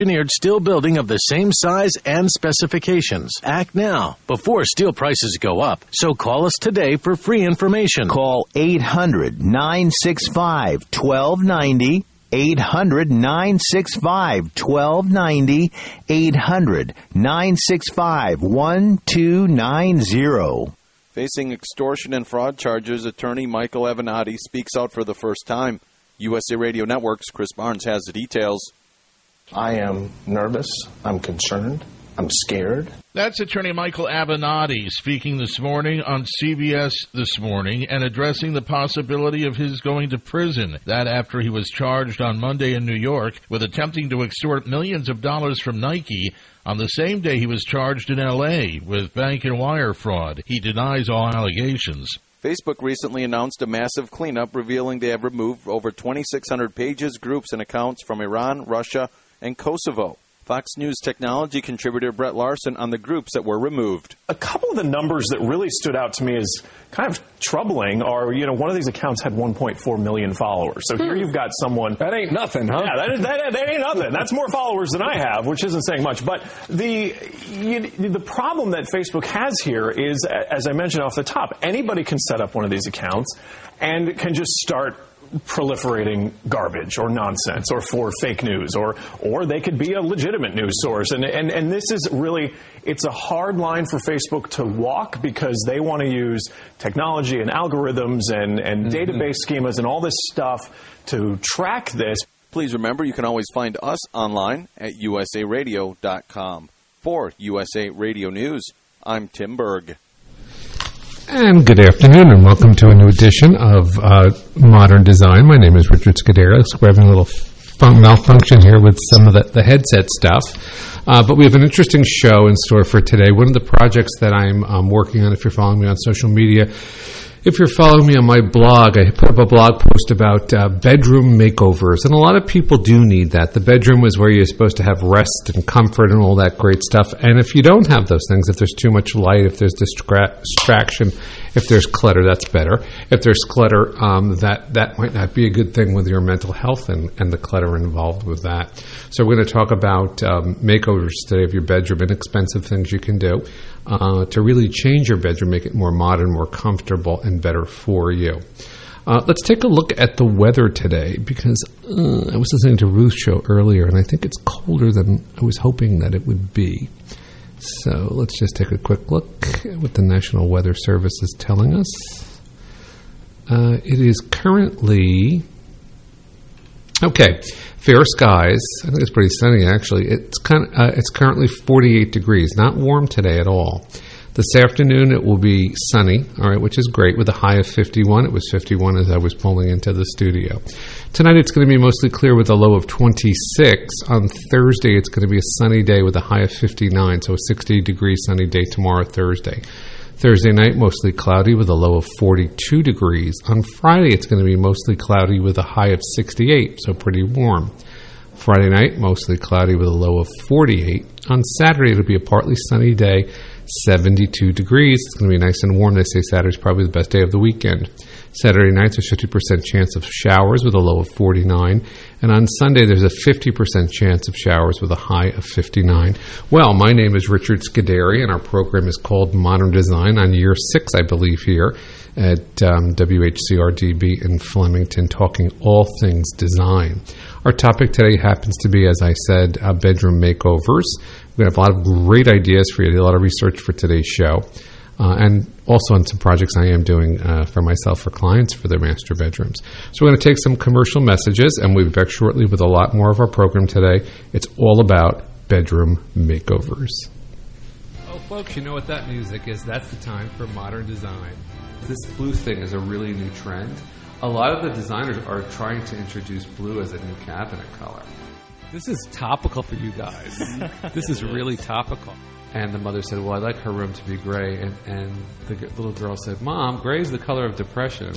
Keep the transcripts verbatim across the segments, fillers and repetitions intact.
engineered steel building of the same size and specifications. Act now before steel prices go up. So call us today for free information. Call eight hundred, nine six five, one two nine zero. eight hundred, nine six five, one two nine zero. eight hundred, nine six five, one two nine zero. Facing extortion and fraud charges, attorney Michael Avenatti speaks out for the first time. U S A Radio Network's Chris Barnes has the details. I am nervous. I'm concerned. I'm scared. That's attorney Michael Avenatti speaking this morning on C B S This Morning and addressing the possibility of his going to prison. That after he was charged on Monday in New York with attempting to extort millions of dollars from Nike on the same day he was charged in L A with bank and wire fraud. He denies all allegations. Facebook recently announced a massive cleanup, revealing they have removed over twenty-six hundred pages, groups, and accounts from Iran, Russia, and Kosovo. Fox News technology contributor Brett Larson on the groups that were removed. A couple of the numbers that really stood out to me as kind of troubling are, you know, one of these accounts had one point four million followers. So here you've got someone... That ain't nothing, huh? Yeah, that, that, that ain't nothing. That's more followers than I have, which isn't saying much. But the you, the problem that Facebook has here is, as I mentioned off the top, anybody can set up one of these accounts and can just start proliferating garbage or nonsense or for fake news, or or they could be a legitimate news source. And, and, and this is really, it's a hard line for Facebook to walk because they want to use technology and algorithms and, and mm-hmm. database schemas and all this stuff to track this. Please remember, you can always find us online at U S A radio dot com. For U S A Radio News, I'm Tim Berg. And good afternoon, and welcome to a new edition of uh, Modern Design. My name is Richard Scudera. We're having a little fun malfunction here with some of the, the headset stuff. Uh, but we have an interesting show in store for today. One of the projects that I'm um, working on, if you're following me on social media, if you're following me on my blog, I put up a blog post about uh, bedroom makeovers, and a lot of people do need that. The bedroom is where you're supposed to have rest and comfort and all that great stuff, and if you don't have those things, if there's too much light, if there's distra- distraction, if there's clutter, that's better. If there's clutter, um, that, that might not be a good thing with your mental health and, and the clutter involved with that. So we're going to talk about um, makeovers today of your bedroom, inexpensive things you can do uh, to really change your bedroom, make it more modern, more comfortable, and better for you. Uh, let's take a look at the weather today, because uh, I was listening to Ruth's show earlier, and I think it's colder than I was hoping that it would be. So let's just take a quick look at what the National Weather Service is telling us. Uh, it is currently... Okay, fair skies. I think it's pretty sunny, actually. It's kind of, uh, it's currently forty-eight degrees. Not warm today at all. This afternoon it will be sunny, all right, which is great, with a high of fifty-one. It was fifty-one as I was pulling into the studio. Tonight it's going to be mostly clear with a low of twenty-six. On Thursday it's going to be a sunny day with a high of fifty-nine, so a sixty-degree sunny day tomorrow, Thursday. Thursday night, mostly cloudy with a low of forty-two degrees. On Friday it's going to be mostly cloudy with a high of sixty-eight, so pretty warm. Friday night, mostly cloudy with a low of forty-eight. On Saturday it'll be a partly sunny day, seventy-two degrees. It's going to be nice and warm. They say Saturday's probably the best day of the weekend. Saturday night, there's a fifty percent chance of showers with a low of forty-nine. And on Sunday, there's a fifty percent chance of showers with a high of fifty-nine. Well, my name is Richard Scuderi, and our program is called Modern Design on year six, I believe, here at um, W H C R D B in Flemington, talking all things design. Our topic today happens to be, as I said, uh, bedroom makeovers. We're going to have a lot of great ideas for you. I did a lot of research for today's show. Uh, and also on some projects I am doing uh, for myself, for clients, for their master bedrooms. So we're going to take some commercial messages, and we'll be back shortly with a lot more of our program today. It's all about bedroom makeovers. Oh, folks, you know what that music is. That's the time for Modern Design. This blue thing is a really new trend. A lot of the designers are trying to introduce blue as a new cabinet color. This is topical for you guys. This is really topical. And the mother said, well, I'd like her room to be gray. And, and the g- little girl said, Mom, gray is the color of depression.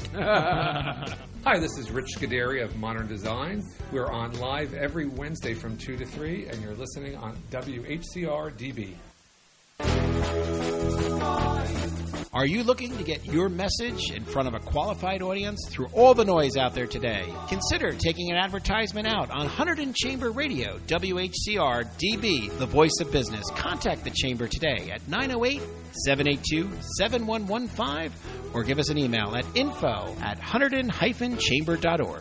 Hi, this is Rich Scuderi of Modern Design. We're on live every Wednesday from two to three, and you're listening on W H C R D B. Are you looking to get your message in front of a qualified audience through all the noise out there today? Consider taking an advertisement out on Hunterdon Chamber Radio, W H C R D B, the voice of business. Contact the Chamber today at nine oh eight, seven eight two, seven one one five or give us an email at info at hunterdon dash chamber dot org.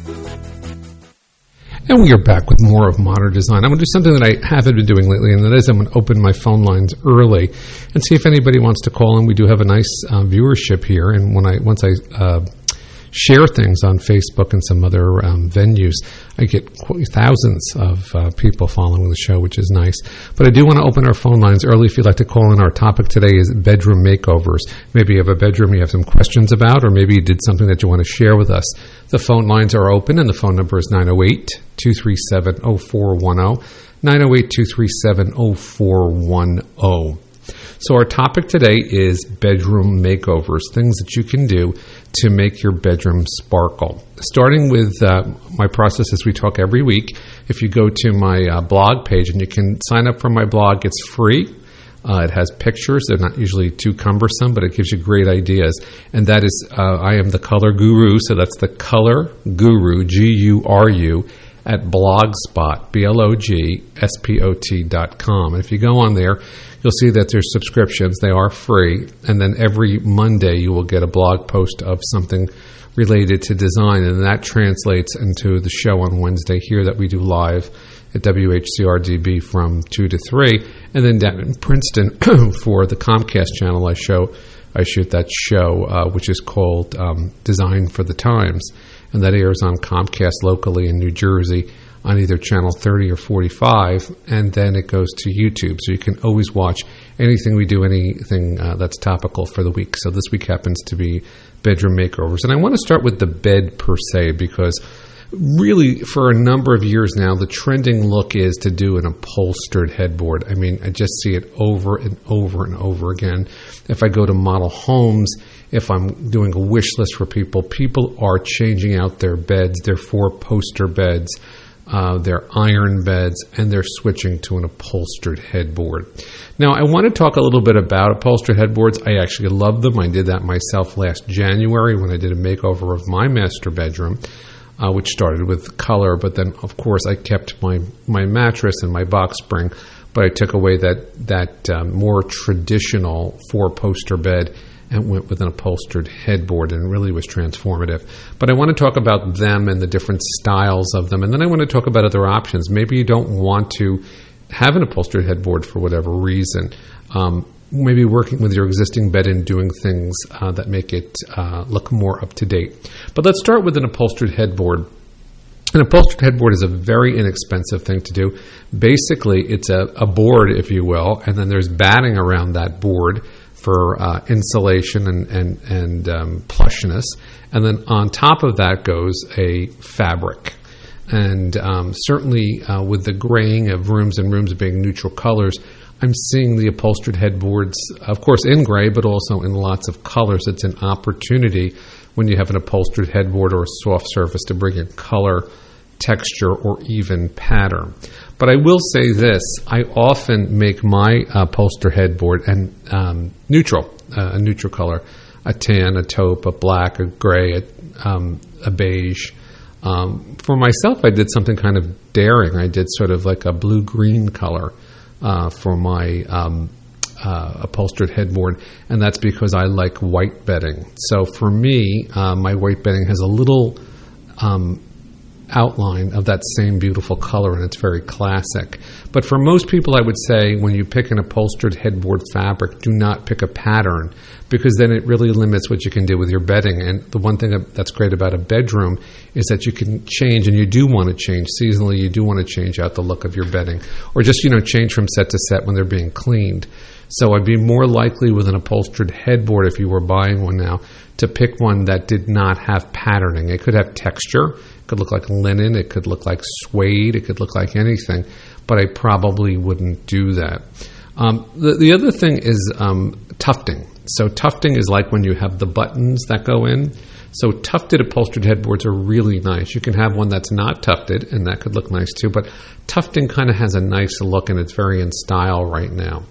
And we are back with more of Modern Design. I'm going to do something that I haven't been doing lately, and that is I'm going to open my phone lines early and see if anybody wants to call in. We do have a nice uh, viewership here, and when I once I uh, share things on Facebook and some other um, venues, I get thousands of uh, people following the show, which is nice. But I do want to open our phone lines early if you'd like to call in. Our topic today is bedroom makeovers. Maybe you have a bedroom you have some questions about, or maybe you did something that you want to share with us. The phone lines are open, and the phone number is nine oh eight, two three seven, oh four one oh, nine oh eight, two three seven, oh four one oh. So our topic today is bedroom makeovers, things that you can do to make your bedroom sparkle. Starting with uh, my process as we talk every week, if you go to my uh, blog page, and you can sign up for my blog, it's free. Uh, it has pictures. They're not usually too cumbersome, but it gives you great ideas. And that is, uh, I am the Color Guru, so that's the Color Guru, G U R U, at Blogspot, B L O G S P O T dot com. And if you go on there, you'll see that there's subscriptions. They are free. And then every Monday you will get a blog post of something related to design. And that translates into the show on Wednesday here that we do live at W H C R D B from two to three. And then down in Princeton for the Comcast channel, I show I shoot that show, uh, which is called um, Design for the Times. And that airs on Comcast locally in New Jersey on either channel thirty or forty-five, and then it goes to YouTube. So you can always watch anything we do, anything uh, that's topical for the week. So this week happens to be bedroom makeovers. And I want to start with the bed per se, because really for a number of years now, the trending look is to do an upholstered headboard. I mean, I just see it over and over and over again. If I go to model homes, if I'm doing a wish list for people, people are changing out their beds, their four-poster beds, uh, their iron beds, and they're switching to an upholstered headboard. Now, I want to talk a little bit about upholstered headboards. I actually love them. I did that myself last January when I did a makeover of my master bedroom, uh, which started with color. But then, of course, I kept my, my mattress and my box spring, but I took away that, that um, more traditional four-poster bed and went with an upholstered headboard, and really was transformative. But I want to talk about them and the different styles of them, and then I want to talk about other options. Maybe you don't want to have an upholstered headboard for whatever reason. Um, maybe working with your existing bed and doing things uh, that make it uh, look more up to date. But let's start with an upholstered headboard. An upholstered headboard is a very inexpensive thing to do. Basically, it's a, a board, if you will, and then there's batting around that board for uh, insulation and, and, and um, plushness. And then on top of that goes a fabric. And um, certainly uh, with the graying of rooms and rooms being neutral colors, I'm seeing the upholstered headboards, of course, in gray, but also in lots of colors. It's an opportunity when you have an upholstered headboard or a soft surface to bring in color, texture, or even pattern. But I will say this, I often make my upholstered headboard and um, neutral, uh, a neutral color, a tan, a taupe, a black, a gray, a, um, a beige. Um, for myself, I did something kind of daring. I did sort of like a blue-green color uh, for my um, uh, upholstered headboard, and that's because I like white bedding. So for me, uh, my white bedding has a little um, outline of that same beautiful color, and it's very classic. But for most people, I would say when you pick an upholstered headboard fabric, do not pick a pattern, because then it really limits what you can do with your bedding. And the one thing that's great about a bedroom is that you can change, and you do want to change seasonally. You do want to change out the look of your bedding, or just, you know, change from set to set when they're being cleaned. So I'd be more likely with an upholstered headboard, if you were buying one now, to pick one that did not have patterning. It could have texture. It could look like linen. It could look like suede. It could look like anything. But I probably wouldn't do that. Um, the, the other thing is um, tufting. So tufting is like when you have the buttons that go in. So tufted upholstered headboards are really nice. You can have one that's not tufted, and that could look nice too. But tufting kind of has a nice look, and it's very in style right now.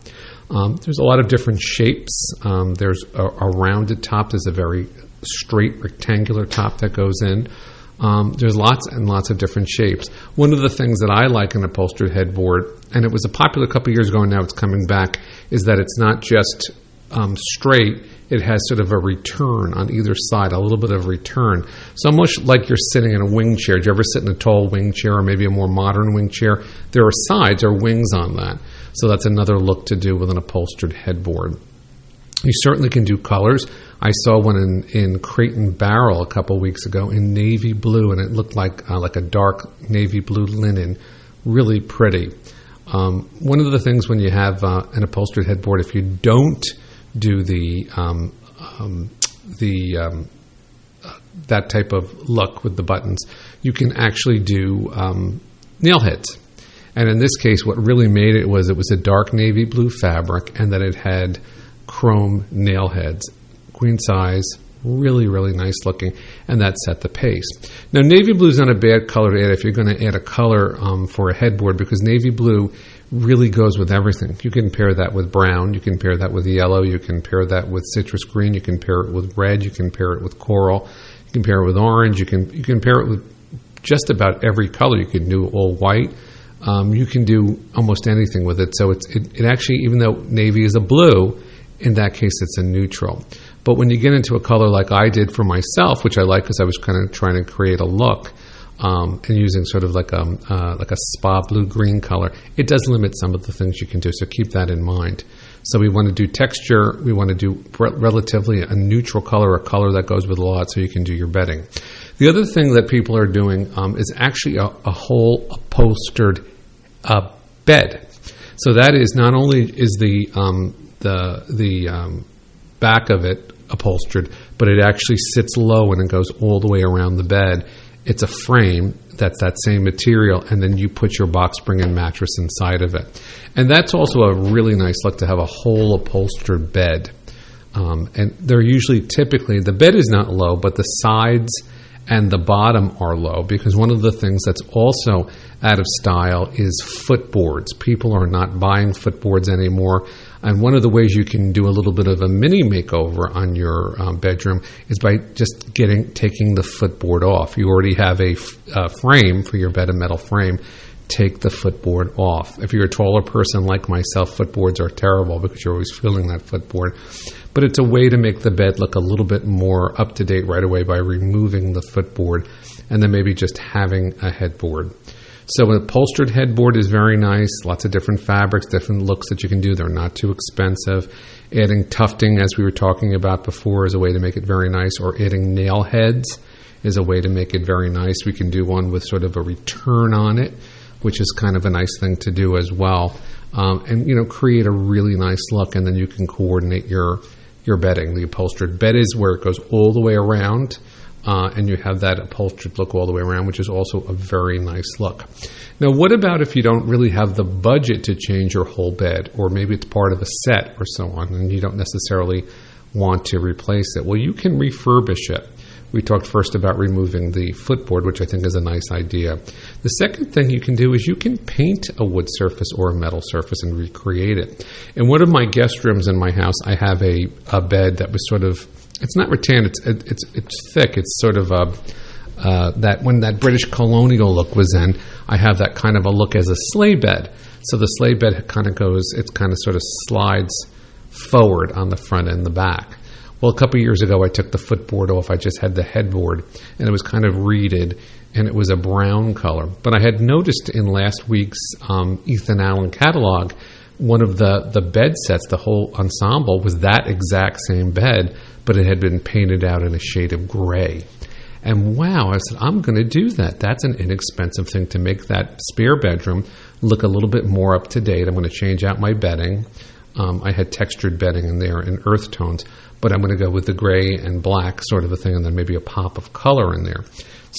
Um, there's a lot of different shapes. Um, there's a, a rounded top. There's a very straight rectangular top that goes in. Um, there's lots and lots of different shapes. One of the things that I like in an upholstered headboard, and it was a popular a couple of years ago and now it's coming back, is that it's not just um, straight. It has sort of a return on either side, a little bit of return. So almost like you're sitting in a wing chair. Do you ever sit in a tall wing chair or maybe a more modern wing chair? There are sides or wings on that. So that's another look to do with an upholstered headboard. You certainly can do colors. I saw one in, in Crate and Barrel a couple weeks ago in navy blue, and it looked like uh, like a dark navy blue linen. Really pretty. Um, one of the things when you have uh, an upholstered headboard, if you don't do the um, um, the um, uh, that type of look with the buttons, you can actually do um, nail heads. And in this case, what really made it was it was a dark navy blue fabric, and that it had chrome nail heads, queen size, really, really nice looking, and that set the pace. Now, navy blue is not a bad color to add if you're going to add a color um, for a headboard, because navy blue really goes with everything. You can pair that with brown, you can pair that with yellow, you can pair that with citrus green, you can pair it with red, you can pair it with coral, you can pair it with orange, you can you can pair it with just about every color. You can do all white. Um, you can do almost anything with it. So it's, it, it actually, even though navy is a blue, in that case it's a neutral. But when you get into a color like I did for myself, which I like because I was kind of trying to create a look, um, and using sort of like a, uh, like a spa blue-green color, it does limit some of the things you can do, so keep that in mind. So we want to do texture, we want to do re- relatively a neutral color, a color that goes with a lot, so you can do your bedding. The other thing that people are doing um, is actually a, a whole upholstered uh, bed. So that is not only is the um, the the um, back of it upholstered, but it actually sits low and it goes all the way around the bed. It's a frame that's that same material, and then you put your box spring and mattress inside of it. And that's also a really nice look, to have a whole upholstered bed. Um, and they're usually typically, the bed is not low, but the sides and the bottom are low, because one of the things that's also out of style is footboards. People are not buying footboards anymore. And one of the ways you can do a little bit of a mini makeover on your um, bedroom is by just getting taking the footboard off. You already have a f- uh, frame for your bed, a metal frame. Take the footboard off. If you're a taller person like myself, footboards are terrible because you're always feeling that footboard. But it's a way to make the bed look a little bit more up to date right away by removing the footboard and then maybe just having a headboard. So an upholstered headboard is very nice. Lots of different fabrics, different looks that you can do. They're not too expensive. Adding tufting, as we were talking about before, is a way to make it very nice. Or adding nail heads is a way to make it very nice. We can do one with sort of a return on it, which is kind of a nice thing to do as well. Um, and, you know, create a really nice look, and then you can coordinate your your bedding. The upholstered bed is where it goes all the way around, uh, and you have that upholstered look all the way around, which is also a very nice look. Now, what about if you don't really have the budget to change your whole bed, or maybe it's part of a set or so on, and you don't necessarily want to replace it? Well, you can refurbish it. We talked first about removing the footboard, which I think is a nice idea. The second thing you can do is you can paint a wood surface or a metal surface and recreate it. In one of my guest rooms in my house, I have a, a bed that was sort of, it's not rattan, it's it's it's thick. It's sort of a, uh, that when that British colonial look was in, I have that kind of a look as a sleigh bed. So the sleigh bed kind of goes, it kind of sort of slides forward on the front and the back. Well, a couple of years ago, I took the footboard off. I just had the headboard, and it was kind of reeded, and it was a brown color. But I had noticed in last week's um, Ethan Allen catalog, one of the, the bed sets, the whole ensemble, was that exact same bed, but it had been painted out in a shade of gray. And wow, I said, I'm going to do that. That's an inexpensive thing to make that spare bedroom look a little bit more up to date. I'm going to change out my bedding. Um, I had textured bedding in there in earth tones, but I'm going to go with the gray and black sort of a thing, and then maybe a pop of color in there.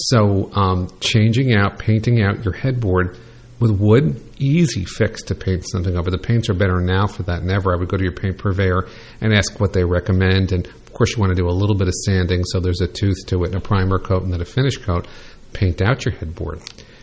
So um, changing out, painting out your headboard with wood, easy fix to paint something over. The paints are better now for that than ever. I would go to your paint purveyor and ask what they recommend, and of course you want to do a little bit of sanding so there's a tooth to it and a primer coat and then a finish coat. Paint out your headboard.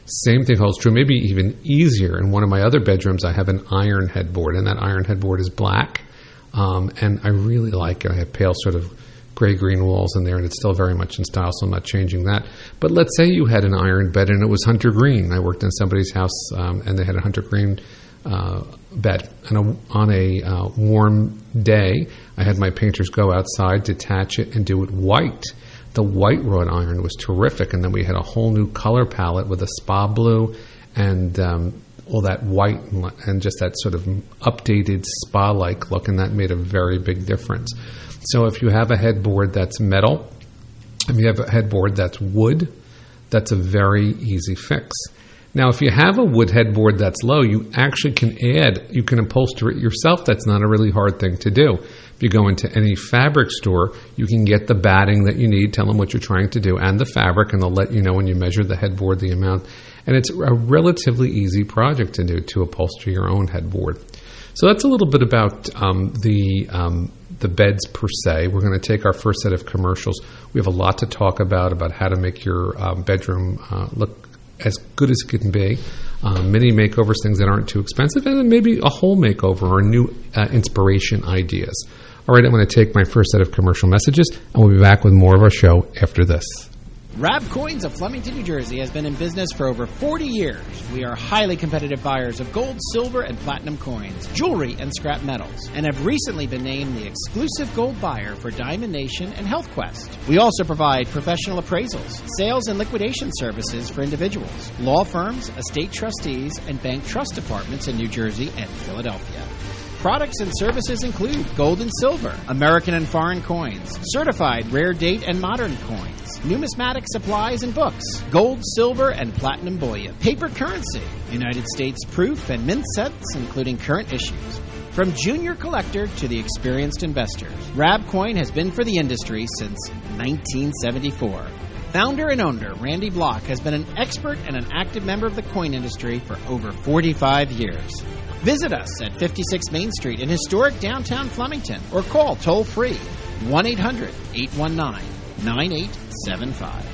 Same thing holds true, maybe even easier. In one of my other bedrooms, I have an iron headboard, and that iron headboard is black, um, and I really like it. I have pale sort of gray-green walls in there, and it's still very much in style, so I'm not changing that. But let's say you had an iron bed, and it was hunter green. I worked in somebody's house, um, and they had a hunter green uh, bed. And a, on a uh, warm day, I had my painters go outside, detach it, and do it white. The white wrought iron was terrific, and then we had a whole new color palette with a spa blue and um, all that white and, and just that sort of updated spa-like look, and that made a very big difference. So if you have a headboard that's metal, if you have a headboard that's wood, that's a very easy fix. Now, if you have a wood headboard that's low, you actually can add, you can upholster it yourself. That's not a really hard thing to do. If you go into any fabric store, you can get the batting that you need, tell them what you're trying to do, and the fabric, and they'll let you know when you measure the headboard the amount. And it's a relatively easy project to do, to upholster your own headboard. So that's a little bit about um, the um, the beds per se. We're going to take our first set of commercials. We have a lot to talk about, about how to make your um, bedroom uh, look as good as it can be. Um, mini makeovers, things that aren't too expensive, and then maybe a whole makeover or new uh, inspiration ideas. All right, I'm going to take my first set of commercial messages, and we'll be back with more of our show after this. Rab Coins of Flemington, New Jersey has been in business for over forty years. We are highly competitive buyers of gold, silver, and platinum coins, jewelry, and scrap metals, and have recently been named the exclusive gold buyer for Diamond Nation and Health Quest. We also provide professional appraisals, sales and liquidation services for individuals, law firms, estate trustees, and bank trust departments in New Jersey and Philadelphia. Products and services include gold and silver, American and foreign coins, certified rare date and modern coins, numismatic supplies and books, gold, silver, and platinum bullion, paper currency, United States proof and mint sets, including current issues. From junior collector to the experienced investors, Rab Coin has been for the industry since nineteen seventy-four. Founder and owner Randy Block has been an expert and an active member of the coin industry for over forty-five years. Visit us at fifty-six Main Street in historic downtown Flemington or call toll-free one eight hundred eight one nine nine eight seven five.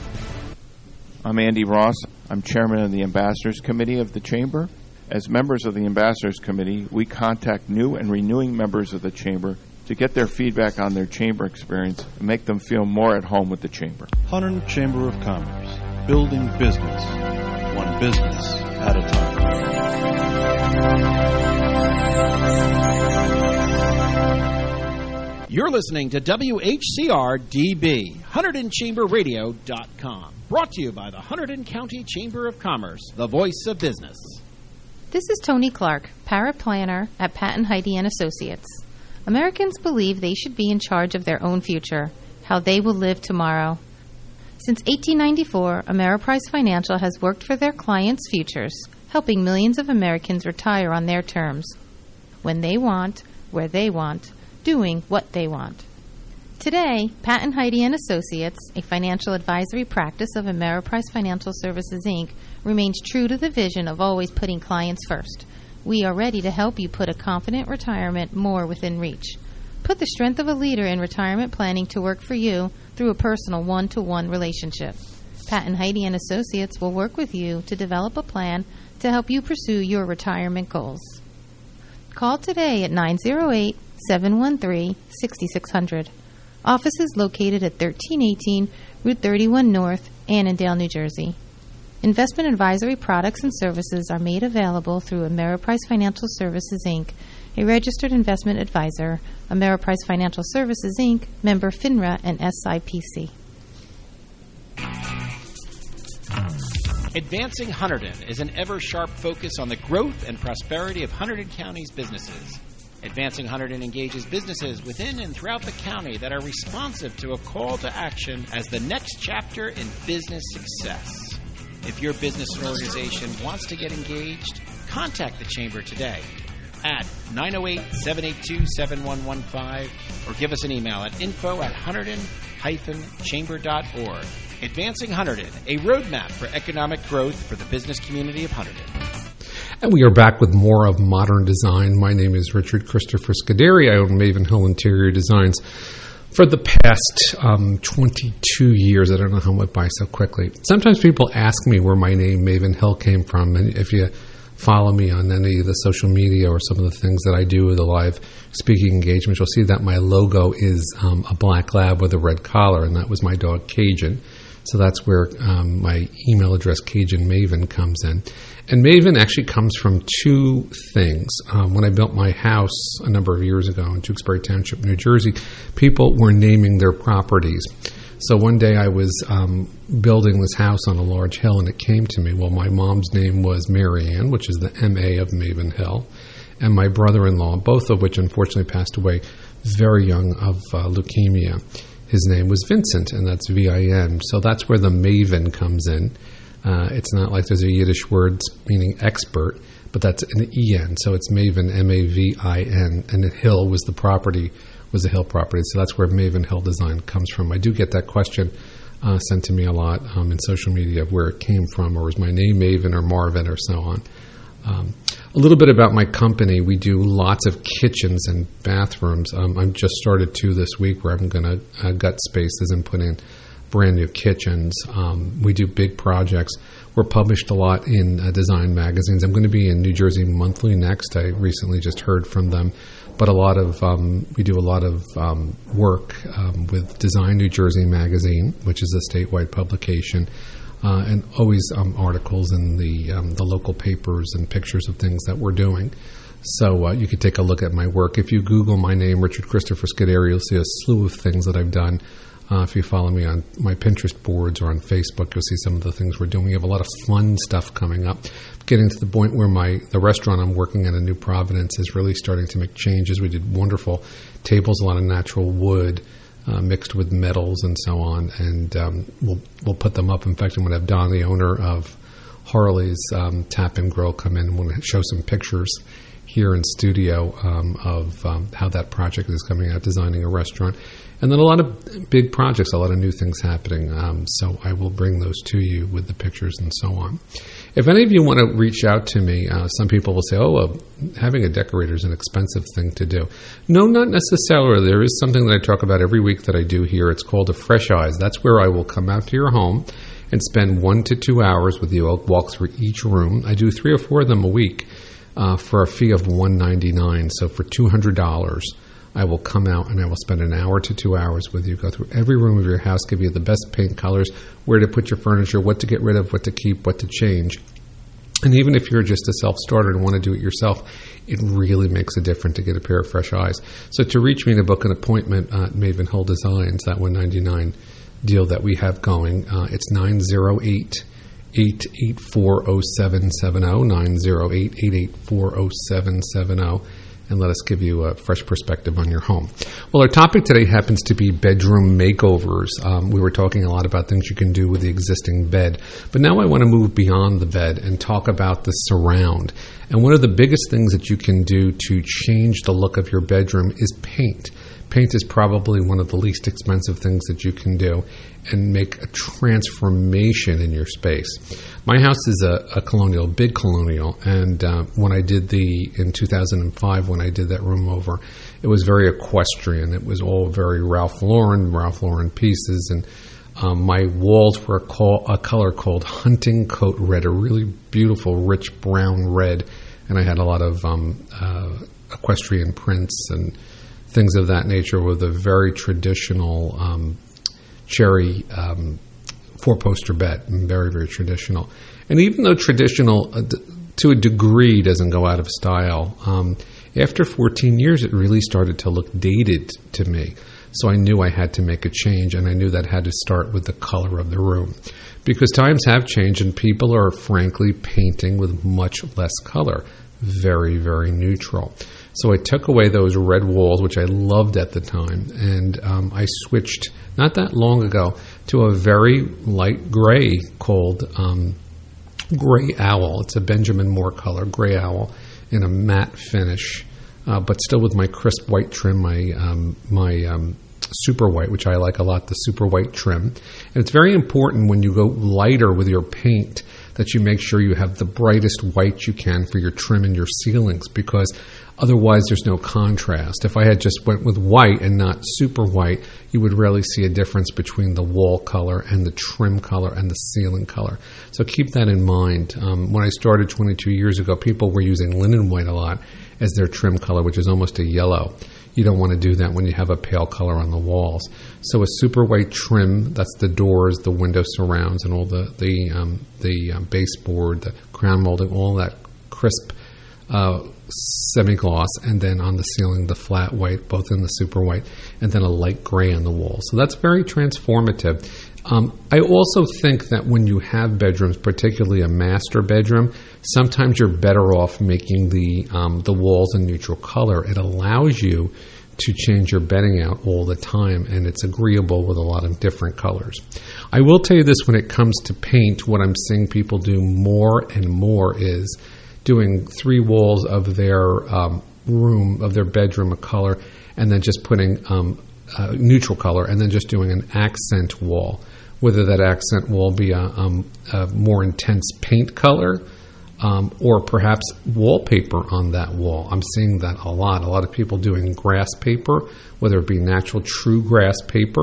I'm Andy Ross. I'm chairman of the Ambassadors Committee of the Chamber. As members of the Ambassadors Committee, we contact new and renewing members of the Chamber to get their feedback on their Chamber experience and make them feel more at home with the Chamber. Hunterdon Chamber of Commerce, building business, one business at a time. You're listening to W H C R D B, Hunterdon Chamber Radio dot com. Brought to you by the Hunterdon County Chamber of Commerce, the voice of business. This is Tony Clark, paraplanner at Patton Heidi and Associates. Americans believe they should be in charge of their own future, how they will live tomorrow. Since eighteen ninety-four, Ameriprise Financial has worked for their clients' futures, helping millions of Americans retire on their terms, when they want, where they want, doing what they want. Today, Patton Heidi and Associates, a financial advisory practice of Ameriprise Financial Services, Incorporated, remains true to the vision of always putting clients first. We are ready to help you put a confident retirement more within reach. Put the strength of a leader in retirement planning to work for you through a personal one-to-one relationship. Patton Heidi and Associates will work with you to develop a plan to help you pursue your retirement goals. Call today at nine oh eight, seven one three, six six zero zero. Office is located at thirteen eighteen Route thirty-one North, Annandale, New Jersey. Investment advisory products and services are made available through Ameriprise Financial Services, Incorporated, a registered investment advisor, Ameriprise Financial Services, Incorporated, member FINRA and S I P C. Advancing Hunterdon is an ever-sharp focus on the growth and prosperity of Hunterdon County's businesses. Advancing Hunterdon engages businesses within and throughout the county that are responsive to a call to action as the next chapter in business success. If your business or organization wants to get engaged, contact the Chamber today at nine oh eight, seven eight two, seven one one five or give us an email at info at hunterdon dash chamber dot org. Advancing Hunterdon, a roadmap for economic growth for the business community of Hunterdon. And we are back with more of Modern Design. My name is Richard Christopher Scuderi. I own Maven Hill Interior Designs. For the past um, twenty-two years, I don't know how it went by so quickly. Sometimes people ask me where my name Maven Hill came from, and if you follow me on any of the social media or some of the things that I do with the live speaking engagements, you'll see that my logo is um, a black lab with a red collar, and that was my dog Cajun. So that's where um, my email address, Cajun Maven, comes in. And Maven actually comes from two things. Um, when I built my house a number of years ago in Tewksbury Township, New Jersey, people were naming their properties. So one day I was um, building this house on a large hill, and it came to me, well, my mom's name was Mary Ann, which is the M A of Maven Hill, and my brother-in-law, both of which unfortunately passed away very young of uh, leukemia. His name was Vincent, and that's V I N. So that's where the Maven comes in. Uh, it's not like there's a Yiddish word meaning expert, but that's an E N. So it's Maven, M A V I N, and the hill was the property, was the hill property. So that's where Maven Hill Design comes from. I do get that question uh, sent to me a lot um, in social media of where it came from, or is my name Maven or Marvin or so on. Um, a little bit about my company. We do lots of kitchens and bathrooms. Um, I've just started two this week where I'm going to uh, gut spaces and put in brand new kitchens. Um, we do big projects. We're published a lot in uh, design magazines. I'm going to be in New Jersey Monthly next. I recently just heard from them. But a lot of um, we do a lot of um, work um, with Design New Jersey magazine, which is a statewide publication. Uh, and always um, articles in the um, the local papers and pictures of things that we're doing. So uh, you could take a look at my work. If you Google my name, Richard Christopher Scuderi, you'll see a slew of things that I've done. Uh, if you follow me on my Pinterest boards or on Facebook, you'll see some of the things we're doing. We have a lot of fun stuff coming up. Getting to the point where my the restaurant I'm working at in New Providence is really starting to make changes. We did wonderful tables, a lot of natural wood, Uh, mixed with metals and so on, and um, we'll we'll put them up. In fact, I'm going to have Don, the owner of Harley's um, Tap and Grill, come in and we'll show some pictures here in studio um, of um, how that project is coming out, designing a restaurant. And then a lot of big projects, a lot of new things happening. Um, so I will bring those to you with the pictures and so on. If any of you want to reach out to me, uh, some people will say, oh, well, having a decorator is an expensive thing to do. No, not necessarily. There is something that I talk about every week that I do here. It's called a Fresh Eyes. That's where I will come out to your home and spend one to two hours with you. I'll walk through each room. I do three or four of them a week uh, for a fee of one hundred ninety-nine dollars. So for two hundred dollars, I will come out and I will spend an hour to two hours with you, go through every room of your house, give you the best paint colors, where to put your furniture, what to get rid of, what to keep, what to change. And even if you're just a self-starter and want to do it yourself, it really makes a difference to get a pair of fresh eyes. So to reach me to book an appointment at Maven Hill Designs, that one hundred ninety-nine dollars deal that we have going, uh, it's nine oh eight, eight eight four, oh seven seven oh, nine oh eight, eight eight four, oh seven seven oh. And let us give you a fresh perspective on your home. Well, our topic today happens to be bedroom makeovers. Um, we were talking a lot about things you can do with the existing bed. But now I want to move beyond the bed and talk about the surround. And one of the biggest things that you can do to change the look of your bedroom is paint. Paint is probably one of the least expensive things that you can do and make a transformation in your space. My house is a, a colonial, big colonial, and uh, when I did the, in two thousand five, when I did that room over, it was very equestrian. It was all very Ralph Lauren, Ralph Lauren pieces, and um, my walls were a, call, a color called Hunting Coat Red, a really beautiful, rich brown red, and I had a lot of um, uh, equestrian prints and things of that nature with a very traditional um, cherry um, four-poster bed, very, very traditional. And even though traditional, uh, d- to a degree, doesn't go out of style, um, after fourteen years, it really started to look dated to me. So I knew I had to make a change, and I knew that had to start with the color of the room. Because times have changed, and people are, frankly, painting with much less color. Very, very neutral. So I took away those red walls, which I loved at the time, and um, I switched, not that long ago, to a very light gray called um, Gray Owl. It's a Benjamin Moore color, Gray Owl, in a matte finish, uh, but still with my crisp white trim, my um, my um, super white, which I like a lot, the super white trim. And it's very important when you go lighter with your paint that you make sure you have the brightest white you can for your trim and your ceilings, because Otherwise, there's no contrast. If I had just went with white and not super white, you would rarely see a difference between the wall color and the trim color and the ceiling color. So keep that in mind. Um, when I started twenty-two years ago, people were using linen white a lot as their trim color, which is almost a yellow. You don't want to do that when you have a pale color on the walls. So a super white trim, that's the doors, the window surrounds, and all the, the, um, the um, baseboard, the crown molding, all that crisp uh, semi-gloss, and then on the ceiling, the flat white, both in the super white, and then a light gray on the wall. So that's very transformative. Um, I also think that when you have bedrooms, particularly a master bedroom, sometimes you're better off making the um, the walls a neutral color. It allows you to change your bedding out all the time, and it's agreeable with a lot of different colors. I will tell you this, when it comes to paint, what I'm seeing people do more and more is doing three walls of their um, room, of their bedroom, a color, and then just putting um, a neutral color, and then just doing an accent wall. Whether that accent wall be a, um, a more intense paint color um, or perhaps wallpaper on that wall. I'm seeing that a lot. A lot of people doing grass paper, whether it be natural true grass paper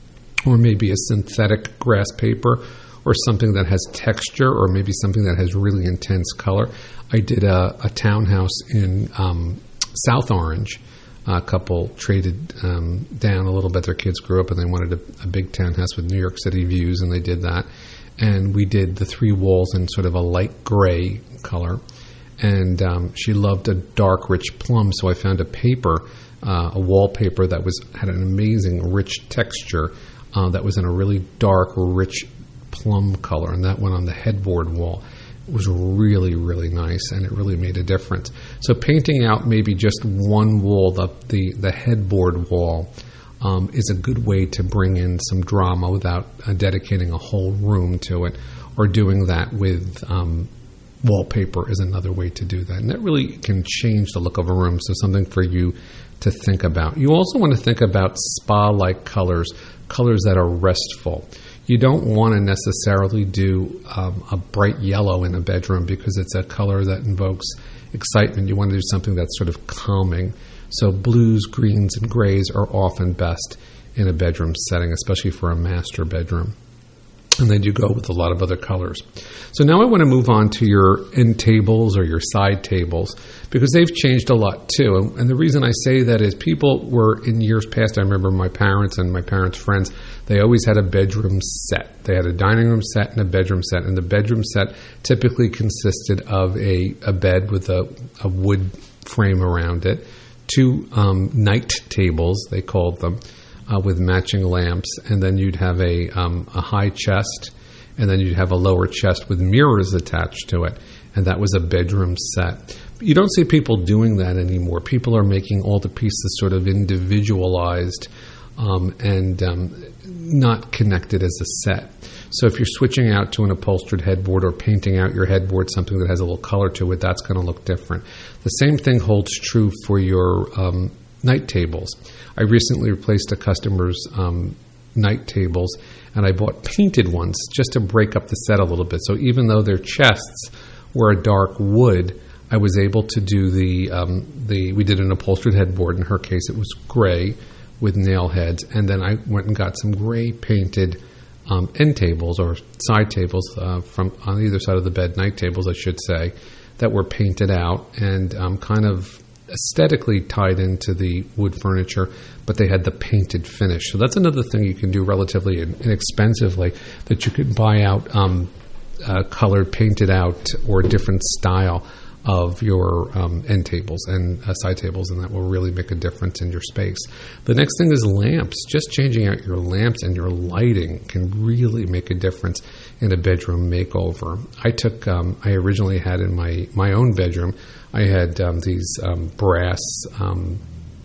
or maybe a synthetic grass paper or something that has texture or maybe something that has really intense color. I did a, a townhouse in um, South Orange. A couple traded um, down a little bit. Their kids grew up and they wanted a, a big townhouse with New York City views, and they did that. And we did the three walls in sort of a light gray color. And um, she loved a dark, rich plum, so I found a paper, uh, a wallpaper that was had an amazing, rich texture uh, that was in a really dark, rich plum color, and that went on the headboard wall. It was really, really nice, and it really made a difference. So painting out maybe just one wall, the the, the headboard wall, um, is a good way to bring in some drama without uh, dedicating a whole room to it, or doing that with um, wallpaper is another way to do that. And that really can change the look of a room, so something for you to think about. You also want to think about spa-like colors, colors that are restful. You don't want to necessarily do um, a bright yellow in a bedroom because it's a color that invokes excitement. You want to do something that's sort of calming. So blues, greens, and grays are often best in a bedroom setting, especially for a master bedroom. And then you go with a lot of other colors. So now I want to move on to your end tables or your side tables, because they've changed a lot too. And, and the reason I say that is people were, in years past, I remember my parents and my parents' friends, they always had a bedroom set. They had a dining room set and a bedroom set. And the bedroom set typically consisted of a, a bed with a, a wood frame around it, two um, night tables, they called them, Uh, with matching lamps, and then you'd have a um, a high chest, and then you'd have a lower chest with mirrors attached to it, and that was a bedroom set. But you don't see people doing that anymore. People are making all the pieces sort of individualized um, and um, not connected as a set. So if you're switching out to an upholstered headboard or painting out your headboard something that has a little color to it, that's going to look different. The same thing holds true for your um, night tables. I recently replaced a customer's um, night tables, and I bought painted ones just to break up the set a little bit. So even though their chests were a dark wood, I was able to do the, um, the we did an upholstered headboard. In her case, it was gray with nail heads. And then I went and got some gray painted um, end tables or side tables uh, from on either side of the bed, night tables, I should say, that were painted out and um, kind of aesthetically tied into the wood furniture, but they had the painted finish. So that's another thing you can do relatively inexpensively, that you can buy out um, uh, colored, painted out, or different style of your um, end tables and uh, side tables, and that will really make a difference in your space. The next thing is lamps. Just changing out your lamps and your lighting can really make a difference in a bedroom makeover. I took, um, I originally had in my, my own bedroom, I had um, these um, brass um,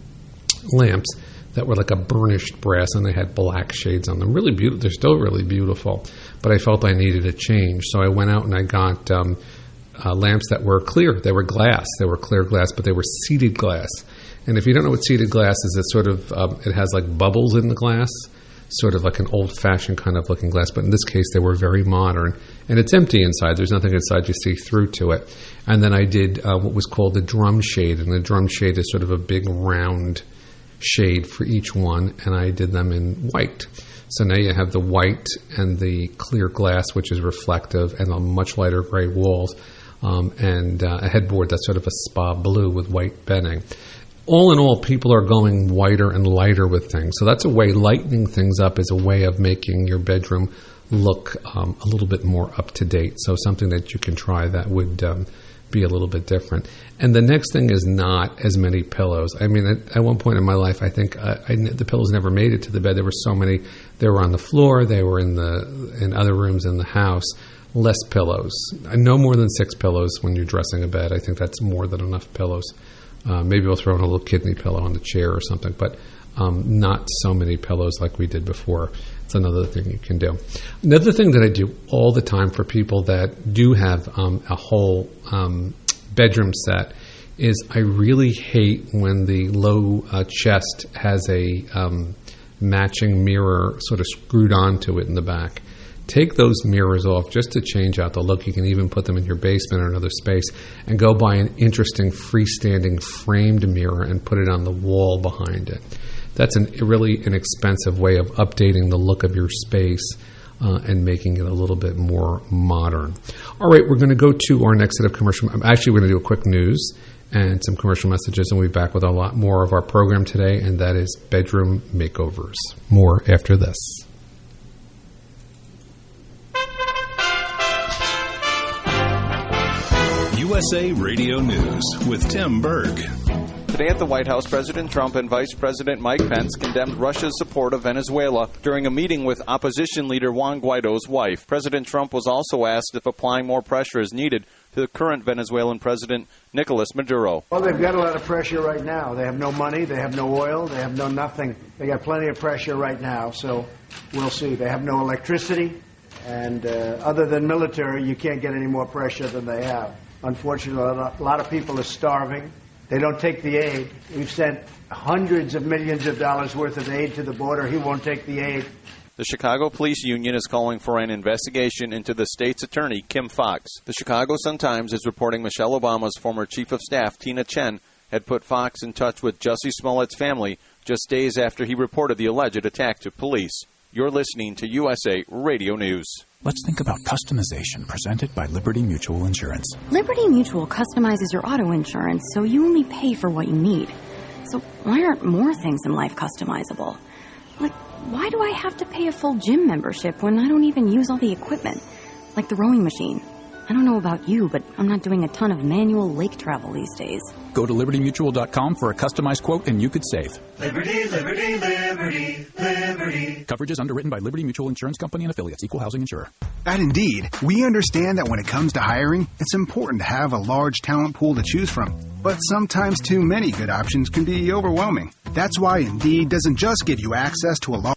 lamps that were like a burnished brass, and they had black shades on them. Really beautiful. They're still really beautiful, but I felt I needed a change. So I went out and I got um, uh, lamps that were clear. They were glass. They were clear glass, but they were seated glass. And if you don't know what seated glass is, it's sort of, um, it has like bubbles in the glass. sort of like an old-fashioned kind of looking glass, but in this case they were very modern. And it's empty inside. There's nothing inside. You see through to it. And then I did uh, what was called the drum shade, and the drum shade is sort of a big round shade for each one, and I did them in white. So now you have the white and the clear glass, which is reflective, and a much lighter gray walls, um, and uh, a headboard that's sort of a spa blue with white bedding. All in all, people are going whiter and lighter with things. So that's a way, lightening things up is a way of making your bedroom look um, a little bit more up to date. So something that you can try that would um, be a little bit different. And the next thing is not as many pillows. I mean, at, at one point in my life, I think uh, I, the pillows never made it to the bed. There were so many. They were on the floor. They were in the in other rooms in the house. Less pillows. No more than six pillows when you're dressing a bed. I think that's more than enough pillows. Uh, maybe we'll throw in a little kidney pillow on the chair or something, but um, not so many pillows like we did before. It's another thing you can do. Another thing that I do all the time for people that do have um, a whole um, bedroom set is I really hate when the low uh, chest has a um, matching mirror sort of screwed onto it in the back. Take those mirrors off just to change out the look. You can even put them in your basement or another space and go buy an interesting freestanding framed mirror and put it on the wall behind it. That's an, a really inexpensive way of updating the look of your space uh, and making it a little bit more modern. All right, we're going to go to our next set of commercial. Actually, we're going to do a quick news and some commercial messages, and we'll be back with a lot more of our program today, and that is bedroom makeovers. More after this. U S A Radio News with Tim Berg. Today at the White House, President Trump and Vice President Mike Pence condemned Russia's support of Venezuela during a meeting with opposition leader Juan Guaido's wife. President Trump was also asked if applying more pressure is needed to the current Venezuelan president, Nicolas Maduro. Well, they've got a lot of pressure right now. They have no money, they have no oil, they have no nothing. They got plenty of pressure right now, so we'll see. They have no electricity, and uh, other than military, you can't get any more pressure than they have. Unfortunately, a lot of people are starving. They don't take the aid. We've sent hundreds of millions of dollars worth of aid to the border. He won't take the aid. The Chicago Police Union is calling for an investigation into the state's attorney, Kim Foxx. The Chicago Sun-Times is reporting Michelle Obama's former chief of staff, Tina Chen, had put Foxx in touch with Jussie Smollett's family just days after he reported the alleged attack to police. You're listening to U S A Radio News. Let's think about customization, presented by Liberty Mutual Insurance. Liberty Mutual customizes your auto insurance so you only pay for what you need. So why aren't more things in life customizable? Like, why do I have to pay a full gym membership when I don't even use all the equipment? Like the rowing machine. I don't know about you, but I'm not doing a ton of manual lake travel these days. Go to liberty mutual dot com for a customized quote and you could save. Liberty, liberty, liberty, liberty. Coverage is underwritten by Liberty Mutual Insurance Company and affiliates. Equal housing insurer. At Indeed, we understand that when it comes to hiring, it's important to have a large talent pool to choose from. But sometimes too many good options can be overwhelming. That's why Indeed doesn't just give you access to a large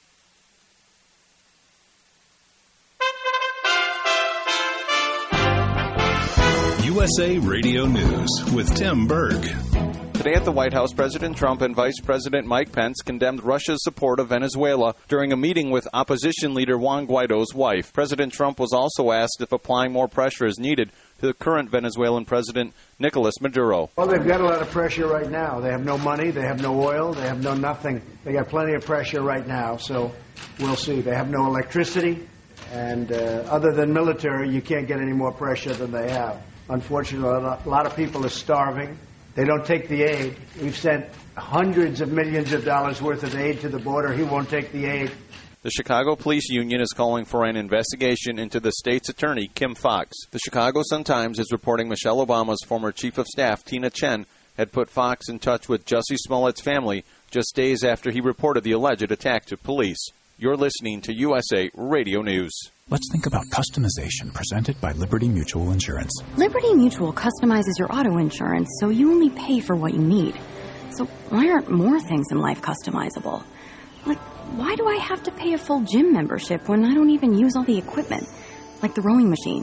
U S A Radio News with Tim Berg. Today at the White House, President Trump and Vice President Mike Pence condemned Russia's support of Venezuela during a meeting with opposition leader Juan Guaido's wife. President Trump was also asked if applying more pressure is needed to the current Venezuelan president, Nicolas Maduro. Well, they've got a lot of pressure right now. They have no money, they have no oil, they have no nothing. They got plenty of pressure right now, so we'll see. They have no electricity, and uh, other than military, you can't get any more pressure than they have. Unfortunately, a lot of people are starving. They don't take the aid. We've sent hundreds of millions of dollars worth of aid to the border. He won't take the aid. The Chicago Police Union is calling for an investigation into the state's attorney, Kim Foxx. The Chicago Sun-Times is reporting Michelle Obama's former chief of staff, Tina Chen, had put Foxx in touch with Jussie Smollett's family just days after he reported the alleged attack to police. You're listening to U S A Radio News. Let's think about customization, presented by Liberty Mutual Insurance. Liberty Mutual customizes your auto insurance so you only pay for what you need. So why aren't more things in life customizable? Like, why do I have to pay a full gym membership when I don't even use all the equipment? Like the rowing machine.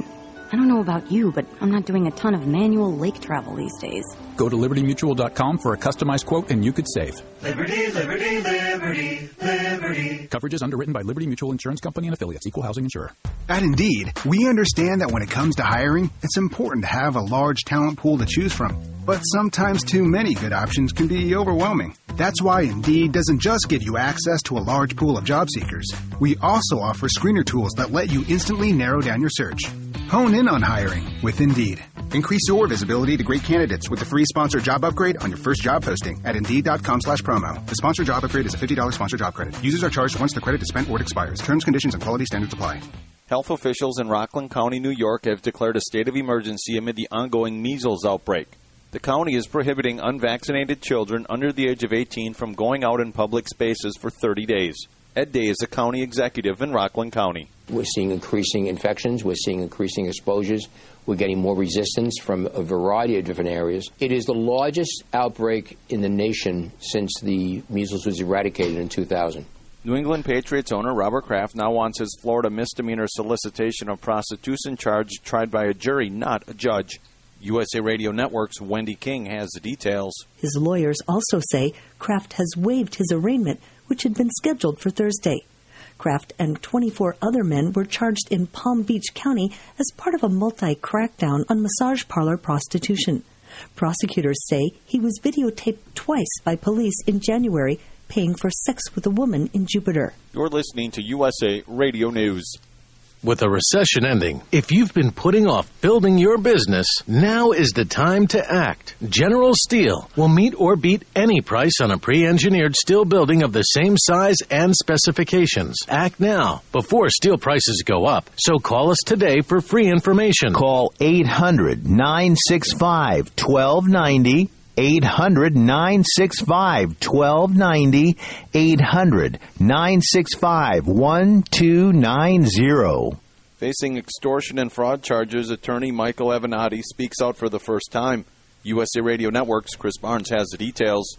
I don't know about you, but I'm not doing a ton of manual lake travel these days. Go to liberty mutual dot com for a customized quote and you could save. Liberty, liberty, liberty, liberty. Coverage is underwritten by Liberty Mutual Insurance Company and affiliates. Equal housing insurer. At Indeed, we understand that when it comes to hiring, it's important to have a large talent pool to choose from. But sometimes too many good options can be overwhelming. That's why Indeed doesn't just give you access to a large pool of job seekers. We also offer screener tools that let you instantly narrow down your search. Hone in on hiring with Indeed. Increase your visibility to great candidates with the free sponsored job upgrade on your first job posting at Indeed.com slash promo. The sponsored job upgrade is a fifty dollars sponsored job credit. Users are charged once the credit is spent or it expires. Terms, conditions, and quality standards apply. Health officials in Rockland County, New York, have declared a state of emergency amid the ongoing measles outbreak. The county is prohibiting unvaccinated children under the age of eighteen from going out in public spaces for thirty days. Ed Day is a county executive in Rockland County. We're seeing increasing infections. We're seeing increasing exposures. We're getting more resistance from a variety of different areas. It is the largest outbreak in the nation since the measles was eradicated in two thousand. New England Patriots owner Robert Kraft now wants his Florida misdemeanor solicitation of prostitution charge tried by a jury, not a judge. U S A Radio Network's Wendy King has the details. His lawyers also say Kraft has waived his arraignment, which had been scheduled for Thursday. Kraft and twenty-four other men were charged in Palm Beach County as part of a multi-crackdown on massage parlor prostitution. Prosecutors say he was videotaped twice by police in January paying for sex with a woman in Jupiter. You're listening to U S A Radio News. With a recession ending, if you've been putting off building your business, now is the time to act. General Steel will meet or beat any price on a pre-engineered steel building of the same size and specifications. Act now, before steel prices go up. So call us today for free information. Call eight hundred, nine six five, one two nine zero. eight hundred, nine six five, one two nine zero. eight hundred, nine six five, one two nine zero. Facing extortion and fraud charges, attorney Michael Avenatti speaks out for the first time. U S A Radio Network's Chris Barnes has the details.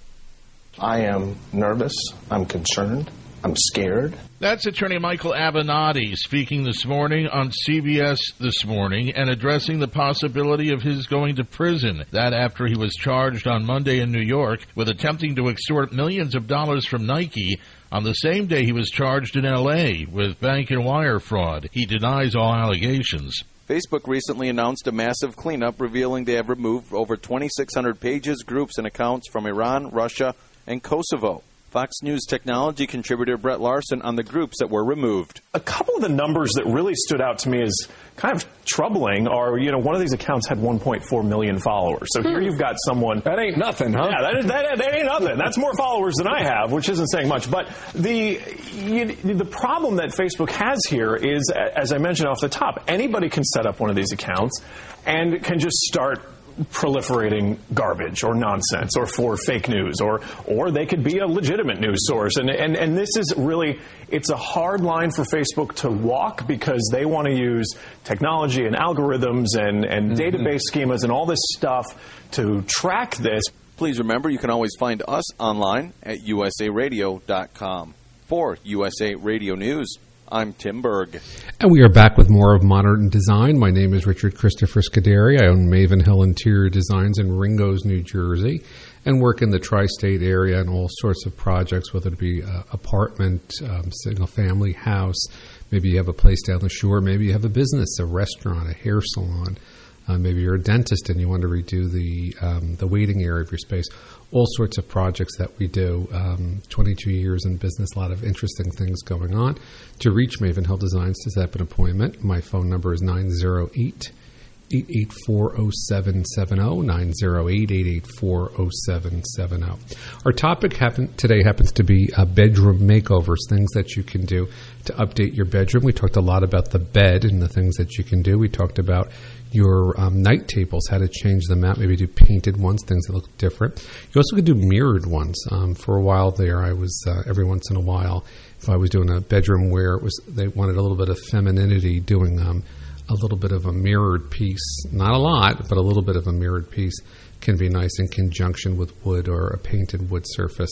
I am nervous. I'm concerned. I'm scared. That's attorney Michael Avenatti speaking this morning on C B S This Morning and addressing the possibility of his going to prison. That after he was charged on Monday in New York with attempting to extort millions of dollars from Nike on the same day he was charged in L A with bank and wire fraud. He denies all allegations. Facebook recently announced a massive cleanup, revealing they have removed over twenty-six hundred pages, groups, and accounts from Iran, Russia, and Kosovo. Fox News technology contributor Brett Larson on the groups that were removed. A couple of the numbers that really stood out to me as kind of troubling are, you know, one of these accounts had one point four million followers. So here you've got someone... That ain't nothing, huh? Yeah, that, is, that, that ain't nothing. That's more followers than I have, which isn't saying much. But the you, the problem that Facebook has here is, as I mentioned off the top, anybody can set up one of these accounts and can just start proliferating garbage or nonsense or for fake news, or or they could be a legitimate news source. And, and, and this is really, it's a hard line for Facebook to walk because they want to use technology and algorithms and, and mm-hmm. database schemas and all this stuff to track this. Please remember, you can always find us online at U S A radio dot com. For U S A Radio News, I'm Tim Berg. And we are back with more of Modern Design. My name is Richard Christopher Scuderi. I own Maven Hill Interior Designs in Ringgoes, New Jersey, and work in the tri-state area on all sorts of projects, whether it be uh, apartment, um, single-family house. Maybe you have a place down the shore. Maybe you have a business, a restaurant, a hair salon. Uh, maybe you're a dentist and you want to redo the um, the waiting area of your space. All sorts of projects that we do. Um, twenty-two years in business, a lot of interesting things going on. To reach Maven Hill Designs to set up an appointment, my phone number is nine zero eight, eight eight four, zero seven seven zero, nine zero eight, eight eight four, zero seven seven zero. Our topic happen, today happens to be uh, bedroom makeovers, things that you can do to update your bedroom. We talked a lot about the bed and the things that you can do. We talked about your um, night tables, how to change them out, maybe do painted ones, things that look different. You also could do mirrored ones. Um, for a while there, I was, uh, every once in a while, if I was doing a bedroom where it was, they wanted a little bit of femininity, doing um, a little bit of a mirrored piece, not a lot, but a little bit of a mirrored piece can be nice in conjunction with wood or a painted wood surface.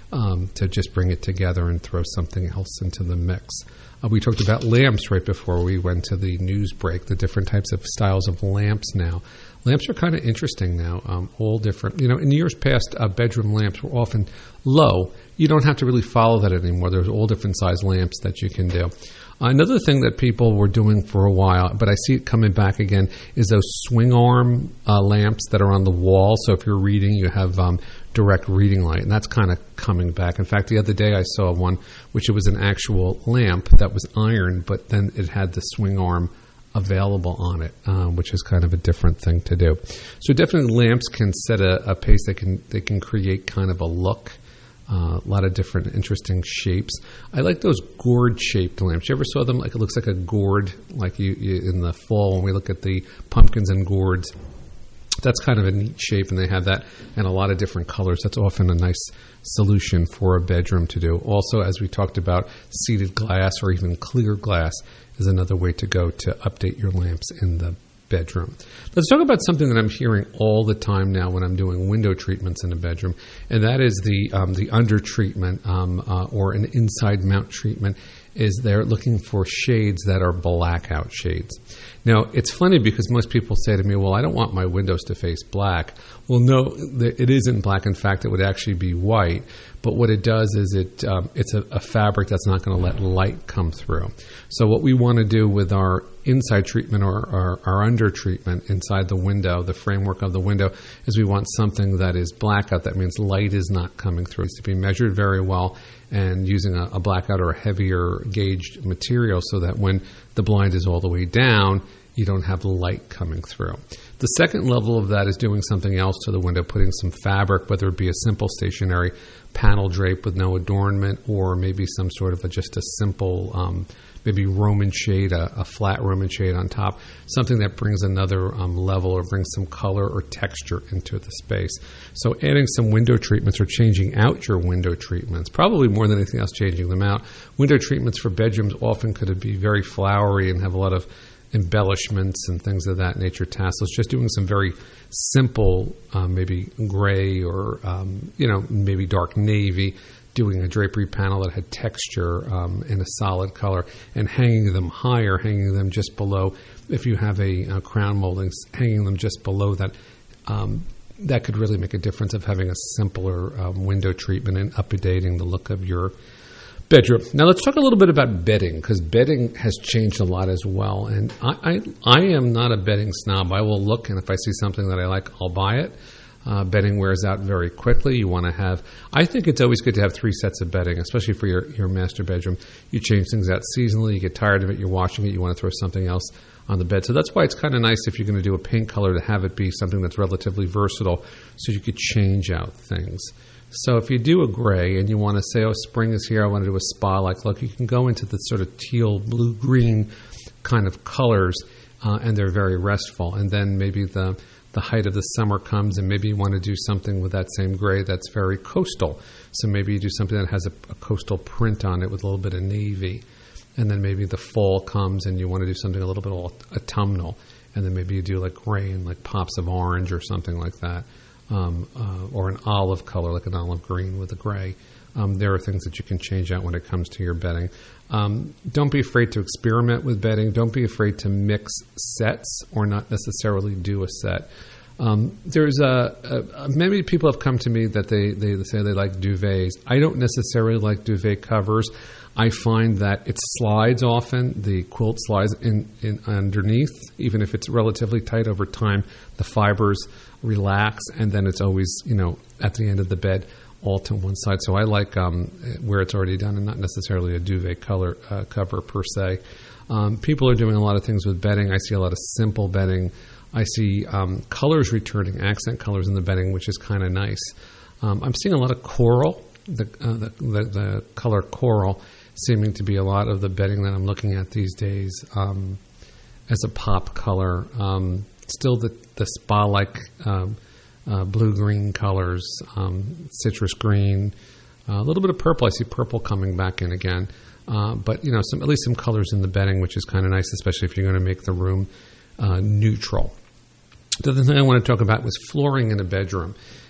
um, to just bring it together and throw something else into the mix. Uh, we talked about lamps right before we went to the news break, the different types of styles of lamps now. Lamps are kind of interesting now, um, all different. You know, in years past, uh, bedroom lamps were often low. You don't have to really follow that anymore. There's all different size lamps that you can do. Uh, another thing that people were doing for a while, but I see it coming back again, is those swing arm uh, lamps that are on the wall. So if you're reading, you have um, direct reading light, and that's kind of coming back. In fact, the other day I saw one, which it was an actual lamp that was iron, but then it had the swing arm available on it, um, which is kind of a different thing to do. So definitely lamps can set a, a pace. They can they can create kind of a look. Uh, a lot of different interesting shapes. I like those gourd-shaped lamps. You ever saw them? Like it looks like a gourd, like you, you in the fall when we look at the pumpkins and gourds. That's kind of a neat shape, and they have that in a lot of different colors. That's often a nice solution for a bedroom to do. Also, as we talked about, seated glass or even clear glass is another way to go to update your lamps in the bedroom. Let's talk about something that I'm hearing all the time now when I'm doing window treatments in a bedroom, and that is the um, the under treatment um, uh, or an inside mount treatment. Is they're looking for shades that are blackout shades. Now, it's funny because most people say to me, well, I don't want my windows to face black. Well, no, it isn't black. In fact, it would actually be white. But what it does is it um, it's a, a fabric that's not going to let light come through. So what we want to do with our inside treatment or our, our under treatment inside the window, the framework of the window, is we want something that is blackout. That means light is not coming through. It's to be measured very well and using a, a blackout or a heavier gauged material so that when the blind is all the way down, you don't have light coming through. The second level of that is doing something else to the window, putting some fabric, whether it be a simple stationary panel drape with no adornment or maybe some sort of a, just a simple um, maybe Roman shade, a, a flat Roman shade on top, something that brings another um, level or brings some color or texture into the space. So adding some window treatments or changing out your window treatments, probably more than anything else changing them out. Window treatments for bedrooms often could be very flowery and have a lot of embellishments and things of that nature, tassels. Just doing some very simple, um, maybe gray or, um, you know, maybe dark navy, doing a drapery panel that had texture um, in a solid color and hanging them higher, hanging them just below. If you have a, a crown molding, hanging them just below that, um, that could really make a difference of having a simpler um, window treatment and updating the look of your bedroom. Now let's talk a little bit about bedding, because bedding has changed a lot as well. And I, I, I am not a bedding snob. I will look, and if I see something that I like, I'll buy it. Uh, bedding wears out very quickly. You want to have, I think it's always good to have three sets of bedding, especially for your, your master bedroom. You change things out seasonally, you get tired of it, you're washing it, you want to throw something else on the bed. So that's why it's kind of nice if you're going to do a paint color to have it be something that's relatively versatile so you could change out things. So if you do a gray and you want to say, oh, spring is here, I want to do a spa-like look, you can go into the sort of teal, blue-green kind of colors, uh, and they're very restful. And then maybe the the height of the summer comes and maybe you want to do something with that same gray that's very coastal. So maybe you do something that has a, a coastal print on it with a little bit of navy. And then maybe the fall comes and you want to do something a little bit autumnal. And then maybe you do like gray and like pops of orange or something like that. Um, uh, or an olive color, like an olive green with a gray. Um, there are things that you can change out when it comes to your bedding. Um, don't be afraid to experiment with bedding. Don't be afraid to mix sets or not necessarily do a set. Um, there's a, a, many people have come to me that they, they say they like duvets. I don't necessarily like duvet covers. I find that it slides often. The quilt slides in, in underneath, even if it's relatively tight over time. The fibers relax, and then it's always, you know, at the end of the bed, all to one side. So I like um, where it's already done and not necessarily a duvet color uh, cover per se. Um, people are doing a lot of things with bedding. I see a lot of simple bedding. I see um, colors returning, accent colors in the bedding, which is kind of nice. Um, I'm seeing a lot of coral, the, uh, the, the, the color coral, seeming to be a lot of the bedding that I'm looking at these days um, as a pop color. Um, still the, the spa-like um, uh, blue-green colors, um, citrus green, uh, a little bit of purple. I see purple coming back in again. Uh, but, you know, some at least some colors in the bedding, which is kind of nice, especially if you're going to make the room uh, neutral. The other thing I want to talk about was flooring in a bedroom.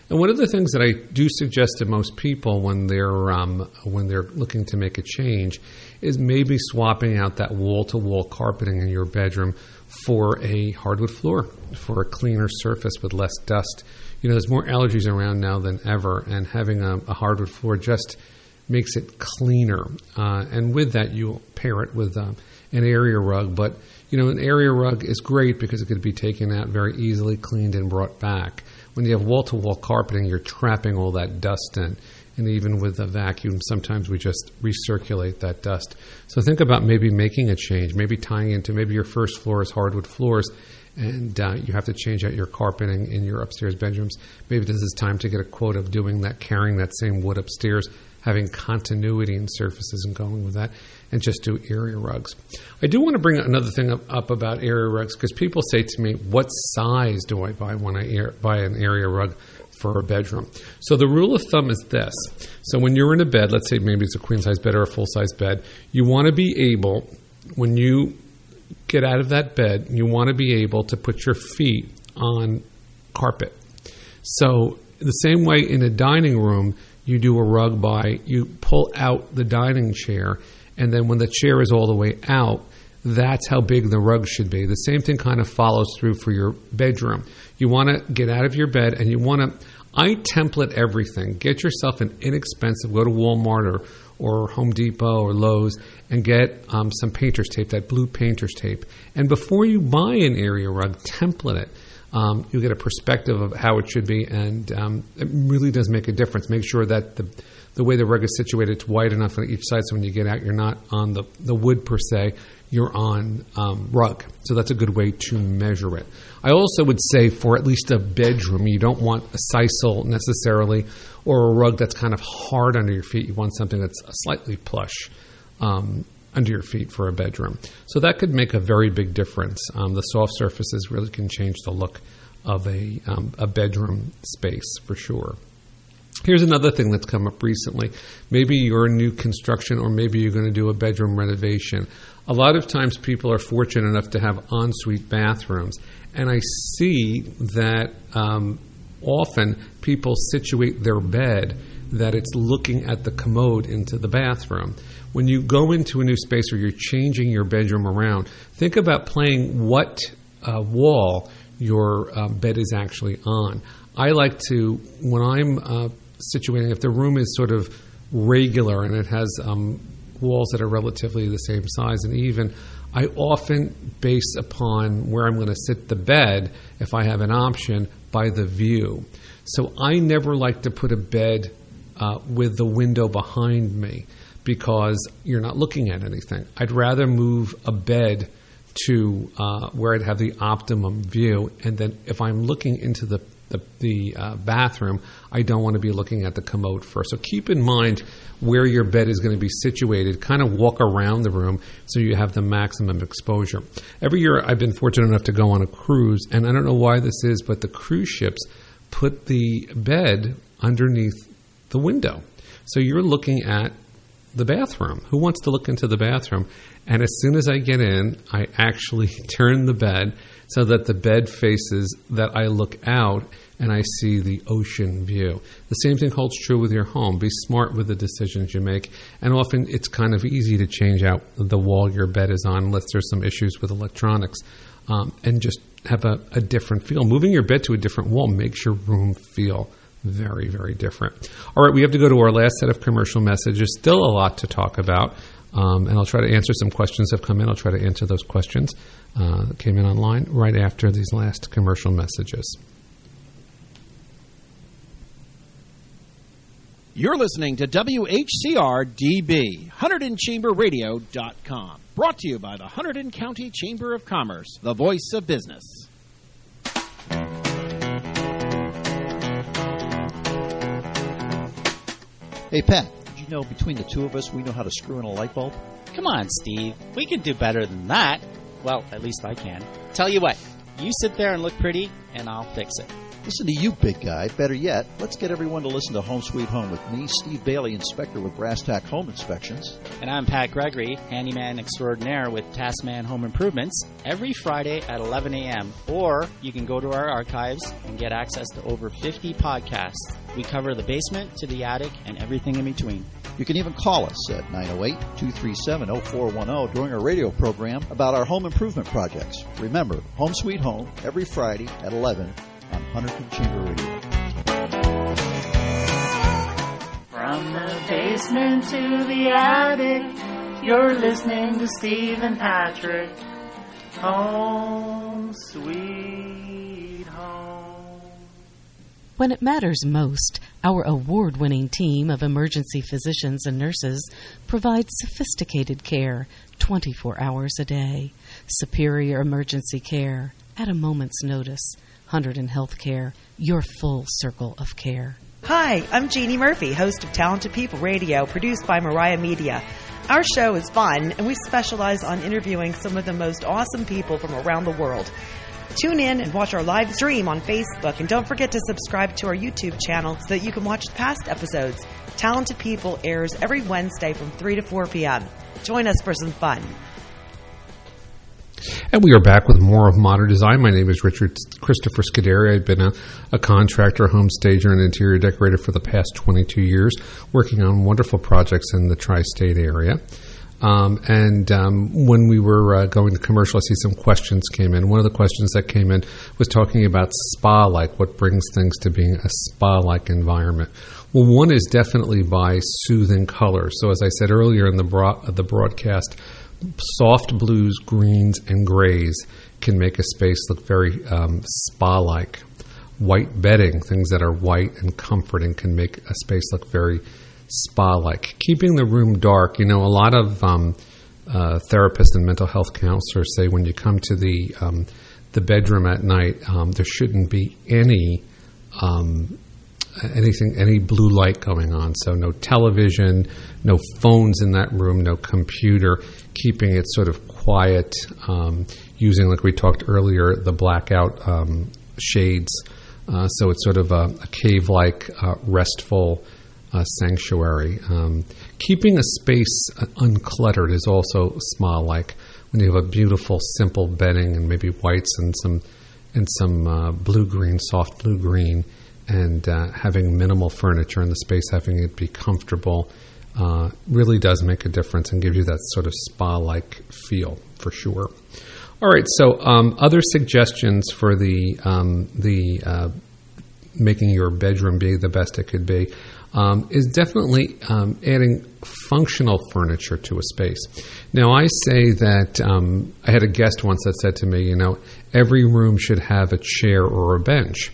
And one of the things that I do suggest to most people when they're um, when they're looking to make a change is maybe swapping out that wall-to-wall carpeting in your bedroom for a hardwood floor, for a cleaner surface with less dust. You know, there's more allergies around now than ever, and having a, a hardwood floor just makes it cleaner. Uh, and with that, you pair it with uh, an area rug. But, you know, an area rug is great because it could be taken out very easily, cleaned, and brought back. When you have wall-to-wall carpeting, you're trapping all that dust in. And even with a vacuum, sometimes we just recirculate that dust. So think about maybe making a change, maybe tying into maybe your first floor is hardwood floors, and uh, you have to change out your carpeting in your upstairs bedrooms. Maybe this is time to get a quote of doing that, carrying that same wood upstairs, having continuity in surfaces and going with that, and just do area rugs. I do want to bring another thing up, up about area rugs, because people say to me, what size do I buy when I air, buy an area rug for a bedroom? So the rule of thumb is this. So when you're in a bed, let's say maybe it's a queen-size bed or a full-size bed, you want to be able, when you get out of that bed, you want to be able to put your feet on carpet. So the same way in a dining room, you do a rug by, you pull out the dining chair, and then when the chair is all the way out, that's how big the rug should be. The same thing kind of follows through for your bedroom. You want to get out of your bed, and you want to, I template everything. Get yourself an inexpensive, go to Walmart or, or Home Depot or Lowe's, and get um, some painter's tape, that blue painter's tape. And before you buy an area rug, template it. Um, you get a perspective of how it should be, and um, it really does make a difference. Make sure that the the way the rug is situated, it's wide enough on each side, so when you get out, you're not on the, the wood per se, you're on um, rug. So that's a good way to measure it. I also would say for at least a bedroom, you don't want a sisal necessarily, or a rug that's kind of hard under your feet. You want something that's slightly plush um, under your feet for a bedroom. So that could make a very big difference. Um, the soft surfaces really can change the look of a, um, a bedroom space for sure. Here's another thing that's come up recently. Maybe you're a new construction, or maybe you're going to do a bedroom renovation. A lot of times people are fortunate enough to have ensuite bathrooms, and I see that um, often people situate their bed that it's looking at the commode into the bathroom. When you go into a new space or you're changing your bedroom around, think about playing what uh, wall your uh, bed is actually on. I like to, when I'm uh, situating, if the room is sort of regular and it has um, walls that are relatively the same size and even, I often base upon where I'm going to sit the bed, if I have an option, by the view. So I never like to put a bed uh, with the window behind me, because you're not looking at anything. I'd rather move a bed to uh, where I'd have the optimum view, and then if I'm looking into the the, the uh, bathroom, I don't want to be looking at the commode first. So keep in mind where your bed is going to be situated. Kind of walk around the room so you have the maximum exposure. Every year I've been fortunate enough to go on a cruise, and I don't know why this is, but the cruise ships put the bed underneath the window. So you're looking at the bathroom. Who wants to look into the bathroom? And as soon as I get in, I actually turn the bed so that the bed faces that I look out and I see the ocean view. The same thing holds true with your home. Be smart with the decisions you make. And often it's kind of easy to change out the wall your bed is on unless there's some issues with electronics, um, and just have a, a different feel. Moving your bed to a different wall makes your room feel very, very different. All right, we have to go to our last set of commercial messages. Still a lot to talk about. Um, and I'll try to answer some questions that have come in. I'll try to answer those questions uh, that came in online right after these last commercial messages. You're listening to W H C R D B, Hunterdon Chamber Radio dot com. Brought to you by the Hunterdon County Chamber of Commerce, the voice of business. Hey, Pat. You know, between the two of us, we know how to screw in a light bulb? Come on, Steve. We can do better than that. Well, at least I can. Tell you what, you sit there and look pretty, and I'll fix it. Listen to you, big guy. Better yet, let's get everyone to listen to Home Sweet Home with me, Steve Bailey, inspector with Brass Tack Home Inspections. And I'm Pat Gregory, handyman extraordinaire with Taskman Home Improvements, every Friday at eleven a.m. Or you can go to our archives and get access to over fifty podcasts. We cover the basement to the attic and everything in between. You can even call us at nine oh eight, two three seven, oh four one oh during our radio program about our home improvement projects. Remember, Home Sweet Home, every Friday at eleven on Hunterton Chamber Radio. From the basement to the attic, you're listening to Steve and Patrick. Home Sweet Home. When it matters most, our award-winning team of emergency physicians and nurses provides sophisticated care twenty-four hours a day. Superior emergency care at a moment's notice. Hunterdon Healthcare, your full circle of care. Hi, I'm Jeannie Murphy, host of Talented People Radio, produced by Mariah Media. Our show is fun, and we specialize on interviewing some of the most awesome people from around the world. Tune in and watch our live stream on Facebook, and don't forget to subscribe to our YouTube channel so that you can watch past episodes. Talented People airs every Wednesday from three to four p.m. Join us for some fun. And we are back with more of Modern Design. My name is Richard Christopher Scuderi. I've been a, a contractor, home stager, and interior decorator for the past twenty-two years, working on wonderful projects in the tri-state area. Um, and um, when we were uh, going to commercial, I see some questions came in. One of the questions that came in was talking about spa-like, what brings things to being a spa-like environment. Well, one is definitely by soothing colors. So as I said earlier in the, bro- the broadcast, soft blues, greens, and grays can make a space look very um, spa-like. White bedding, things that are white and comforting, can make a space look very spa-like. Keeping the room dark, you know, a lot of um, uh, therapists and mental health counselors say when you come to the um, the bedroom at night, um, there shouldn't be any um, anything, any blue light going on. So no television, no phones in that room, no computer. Keeping it sort of quiet, um, using, like we talked earlier, the blackout um, shades. Uh, so it's sort of a, a cave-like, uh, restful Uh, sanctuary. Um, keeping a space uh, uncluttered is also spa-like. When you have a beautiful, simple bedding and maybe whites and some and some uh, blue-green, soft blue-green, and uh, having minimal furniture in the space, having it be comfortable, uh, really does make a difference and give you that sort of spa-like feel for sure. All right, so um, other suggestions for the um, the uh, making your bedroom be the best it could be. Um, is definitely um, adding functional furniture to a space. Now, I say that um, I had a guest once that said to me, you know, every room should have a chair or a bench.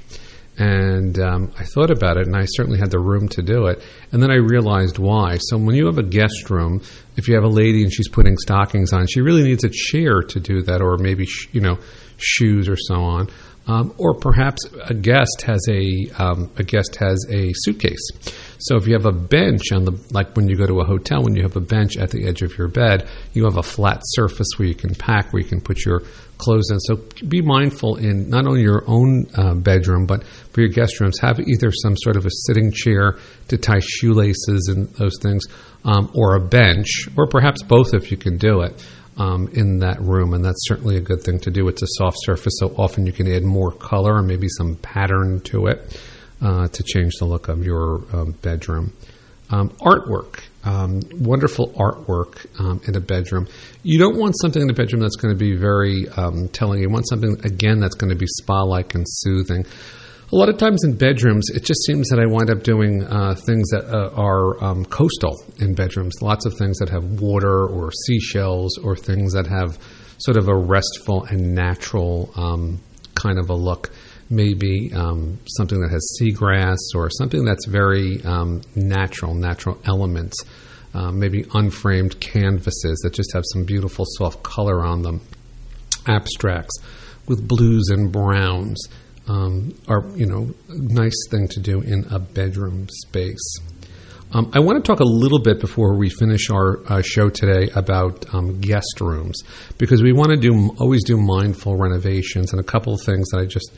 And um, I thought about it, and I certainly had the room to do it. And then I realized why. So when you have a guest room, if you have a lady and she's putting stockings on, she really needs a chair to do that, or maybe, sh- you know, shoes or so on. Um, or perhaps a guest has a um, a guest has a suitcase. So if you have a bench on the, like when you go to a hotel, when you have a bench at the edge of your bed, you have a flat surface where you can pack, where you can put your clothes in. So be mindful in not only your own uh, bedroom, but for your guest rooms, have either some sort of a sitting chair to tie shoelaces and those things, um, or a bench, or perhaps both if you can do it. Um, in that room, and that's certainly a good thing to do. It's a soft surface, so often you can add more color or maybe some pattern to it uh, to change the look of your um, bedroom. Um, artwork, um, wonderful artwork um, in a bedroom. You don't want something in the bedroom that's going to be very um, telling. You want something, again, that's going to be spa-like and soothing. A lot of times in bedrooms, it just seems that I wind up doing uh, things that uh, are um, coastal in bedrooms. Lots of things that have water or seashells, or things that have sort of a restful and natural um, kind of a look. Maybe um, something that has seagrass, or something that's very um, natural, natural elements. Uh, maybe unframed canvases that just have some beautiful soft color on them. Abstracts with blues and browns. Um, are, you know, nice thing to do in a bedroom space. Um, I want to talk a little bit before we finish our uh, show today about um, guest rooms, because we want to do always do mindful renovations, and a couple of things that I just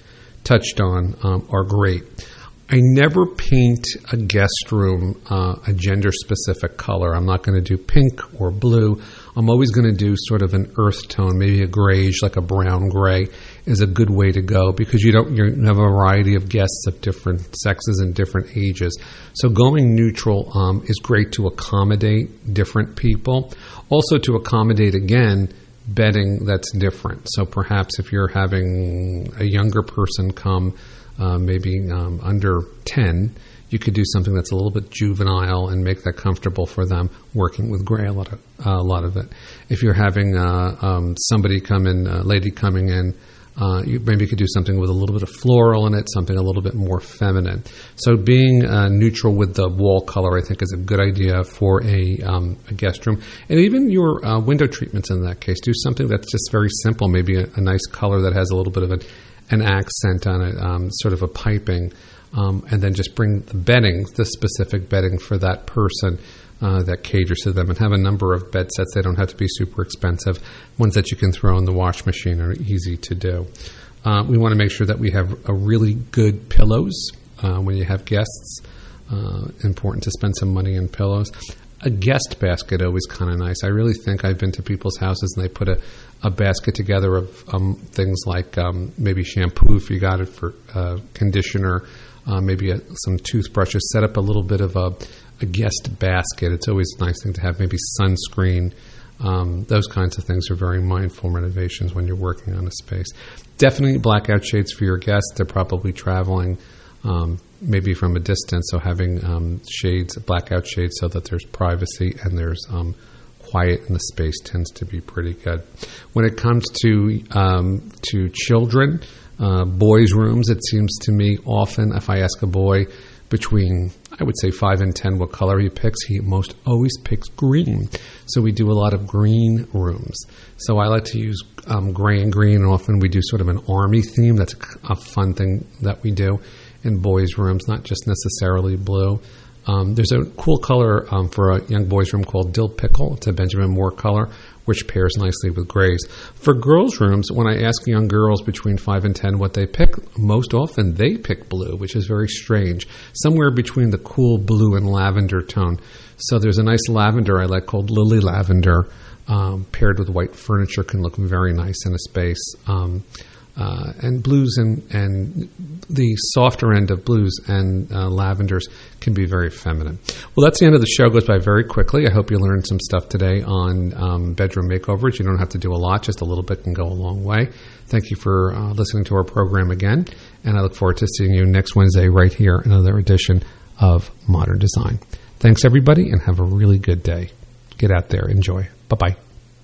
touched on um, are great. I never paint a guest room uh, a gender-specific color. I'm not going to do pink or blue. I'm always going to do sort of an earth tone, maybe a grayish, like a brown gray, is a good way to go because you don't you have a variety of guests of different sexes and different ages. So going neutral um, is great to accommodate different people. Also to accommodate, again, bedding that's different. So perhaps if you're having a younger person come, uh, maybe um, under ten, you could do something that's a little bit juvenile and make that comfortable for them, working with gray a lot of, uh, a lot of it. If you're having uh, um, somebody come in, a lady coming in, uh, you maybe could do something with a little bit of floral in it, something a little bit more feminine. So being uh, neutral with the wall color, I think, is a good idea for a, um, a guest room. And even your uh, window treatments in that case, do something that's just very simple, maybe a, a nice color that has a little bit of an, an accent on it, um, sort of a piping. Um, and then just bring the bedding, the specific bedding for that person uh, that caters to them, and have a number of bed sets. They don't have to be super expensive. Ones that you can throw in the wash machine are easy to do. Uh, we want to make sure that we have a really good pillows uh, when you have guests. Uh, important to spend some money in pillows. A guest basket always kind of nice. I really think I've been to people's houses and they put a, a basket together of um, things like um, maybe shampoo if you got it for uh, conditioner. Uh, maybe a, some toothbrushes, set up a little bit of a, a guest basket. It's always a nice thing to have, maybe sunscreen. Um, those kinds of things are very mindful renovations when you're working on a space. Definitely blackout shades for your guests. They're probably traveling um, maybe from a distance, so having um, shades, blackout shades, so that there's privacy and there's um, quiet in the space tends to be pretty good. When it comes to um, to children, Uh, boys' rooms, it seems to me often, if I ask a boy between, I would say, five and ten what color he picks, he most always picks green. So we do a lot of green rooms. So I like to use um, gray and green, and often we do sort of an army theme. That's a, a fun thing that we do in boys' rooms, not just necessarily blue. Um, there's a cool color um, for a young boys' room called Dill Pickle. It's a Benjamin Moore color, which pairs nicely with grays. For girls' rooms, when I ask young girls between five and ten what they pick, most often they pick blue, which is very strange, somewhere between the cool blue and lavender tone. So there's a nice lavender I like called Lily Lavender, um, paired with white furniture, can look very nice in a space. Um, Uh, and blues and, and the softer end of blues and uh, lavenders can be very feminine. Well, that's the end of the show. It goes by very quickly. I hope you learned some stuff today on um, bedroom makeovers. You don't have to do a lot. Just a little bit can go a long way. Thank you for uh, listening to our program again. And I look forward to seeing you next Wednesday right here, another edition of Modern Design. Thanks, everybody, and have a really good day. Get out there. Enjoy. Bye-bye.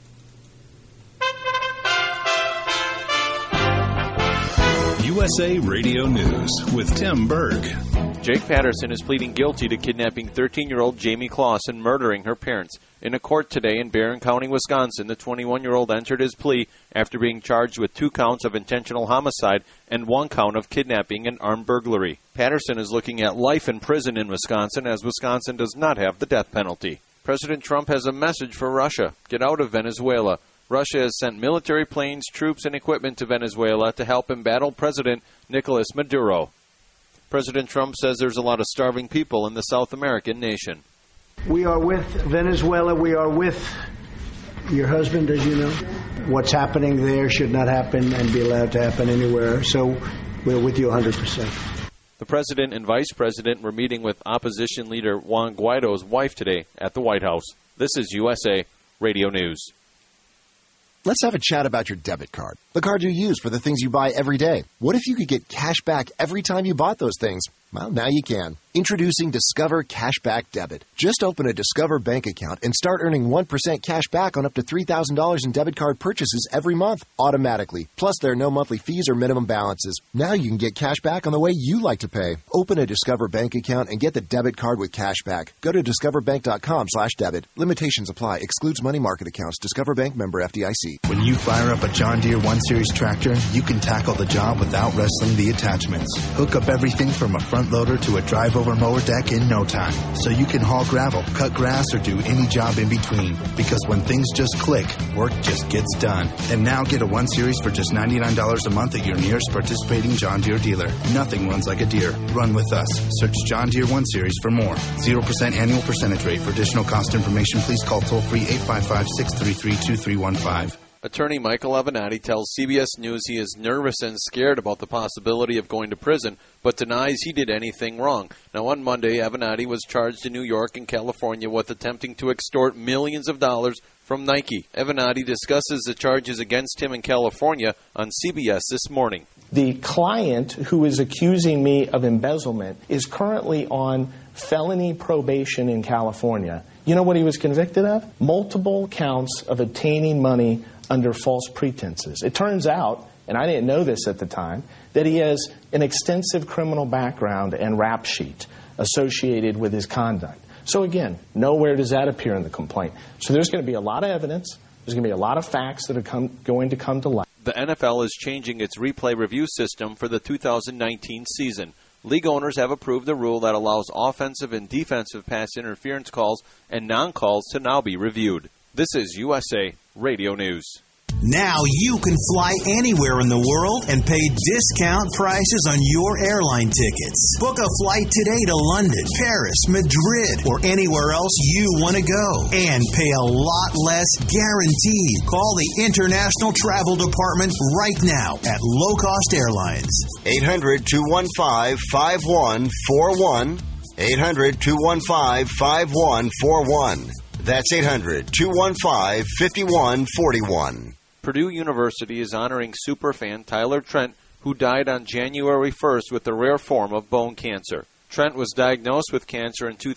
U S A Radio News with Tim Berg. Jake Patterson is pleading guilty to kidnapping thirteen-year-old Jamie Kloss and murdering her parents. In a court today in Barron County, Wisconsin, the twenty-one-year-old entered his plea after being charged with two counts of intentional homicide and one count of kidnapping and armed burglary. Patterson is looking at life in prison in Wisconsin, as Wisconsin does not have the death penalty. President Trump has a message for Russia. Get out of Venezuela. Russia has sent military planes, troops, and equipment to Venezuela to help embattle President Nicolas Maduro. President Trump says there's a lot of starving people in the South American nation. We are with Venezuela. We are with your husband, as you know. What's happening there should not happen and be allowed to happen anywhere. So we're with you one hundred percent. The president and vice president were meeting with opposition leader Juan Guaido's wife today at the White House. This is U S A Radio News. Let's have a chat about your debit card, the card you use for the things you buy every day. What if you could get cash back every time you bought those things? Well, now you can. Introducing Discover Cashback Debit. Just open a Discover bank account and start earning one percent cash back on up to three thousand dollars in debit card purchases every month, automatically. Plus, there are no monthly fees or minimum balances. Now you can get cash back on the way you like to pay. Open a Discover bank account and get the debit card with cash back. Go to discoverbank.com slash debit. Limitations apply. Excludes money market accounts. Discover Bank, member F D I C. When you fire up a John Deere one series tractor, you can tackle the job without wrestling the attachments. Hook up everything from a front front loader to a drive-over mower deck in no time. So you can haul gravel, cut grass, or do any job in between. Because when things just click, work just gets done. And now get a one series for just ninety-nine dollars a month at your nearest participating John Deere dealer. Nothing runs like a Deere. Run with us. Search John Deere one series for more. zero percent annual percentage rate. For additional cost information, please call toll-free eight five five, six three three, two three one five. Attorney Michael Avenatti tells C B S News he is nervous and scared about the possibility of going to prison, but denies he did anything wrong. Now, on Monday, Avenatti was charged in New York and California with attempting to extort millions of dollars from Nike. Avenatti discusses the charges against him in California on C B S This Morning. The client who is accusing me of embezzlement is currently on felony probation in California. You know what he was convicted of? Multiple counts of obtaining money under false pretenses. It turns out, and I didn't know this at the time, that he has an extensive criminal background and rap sheet associated with his conduct. So again, nowhere does that appear in the complaint. So there's going to be a lot of evidence. There's going to be a lot of facts that are come, going to come to light. The N F L is changing its replay review system for the two thousand nineteen season. League owners have approved a rule that allows offensive and defensive pass interference calls and non-calls to now be reviewed. This is U S A Radio News. Now you can fly anywhere in the world and pay discount prices on your airline tickets. Book a flight today to London, Paris, Madrid, or anywhere else you want to go. And pay a lot less guaranteed. Call the International Travel Department right now at Low Cost Airlines. eight hundred, two one five, five one four one. eight hundred, two one five, five one four one. That's eight hundred, two one five, five one four one. Purdue University is honoring superfan Tyler Trent, who died on January first with a rare form of bone cancer. Trent was diagnosed with cancer in two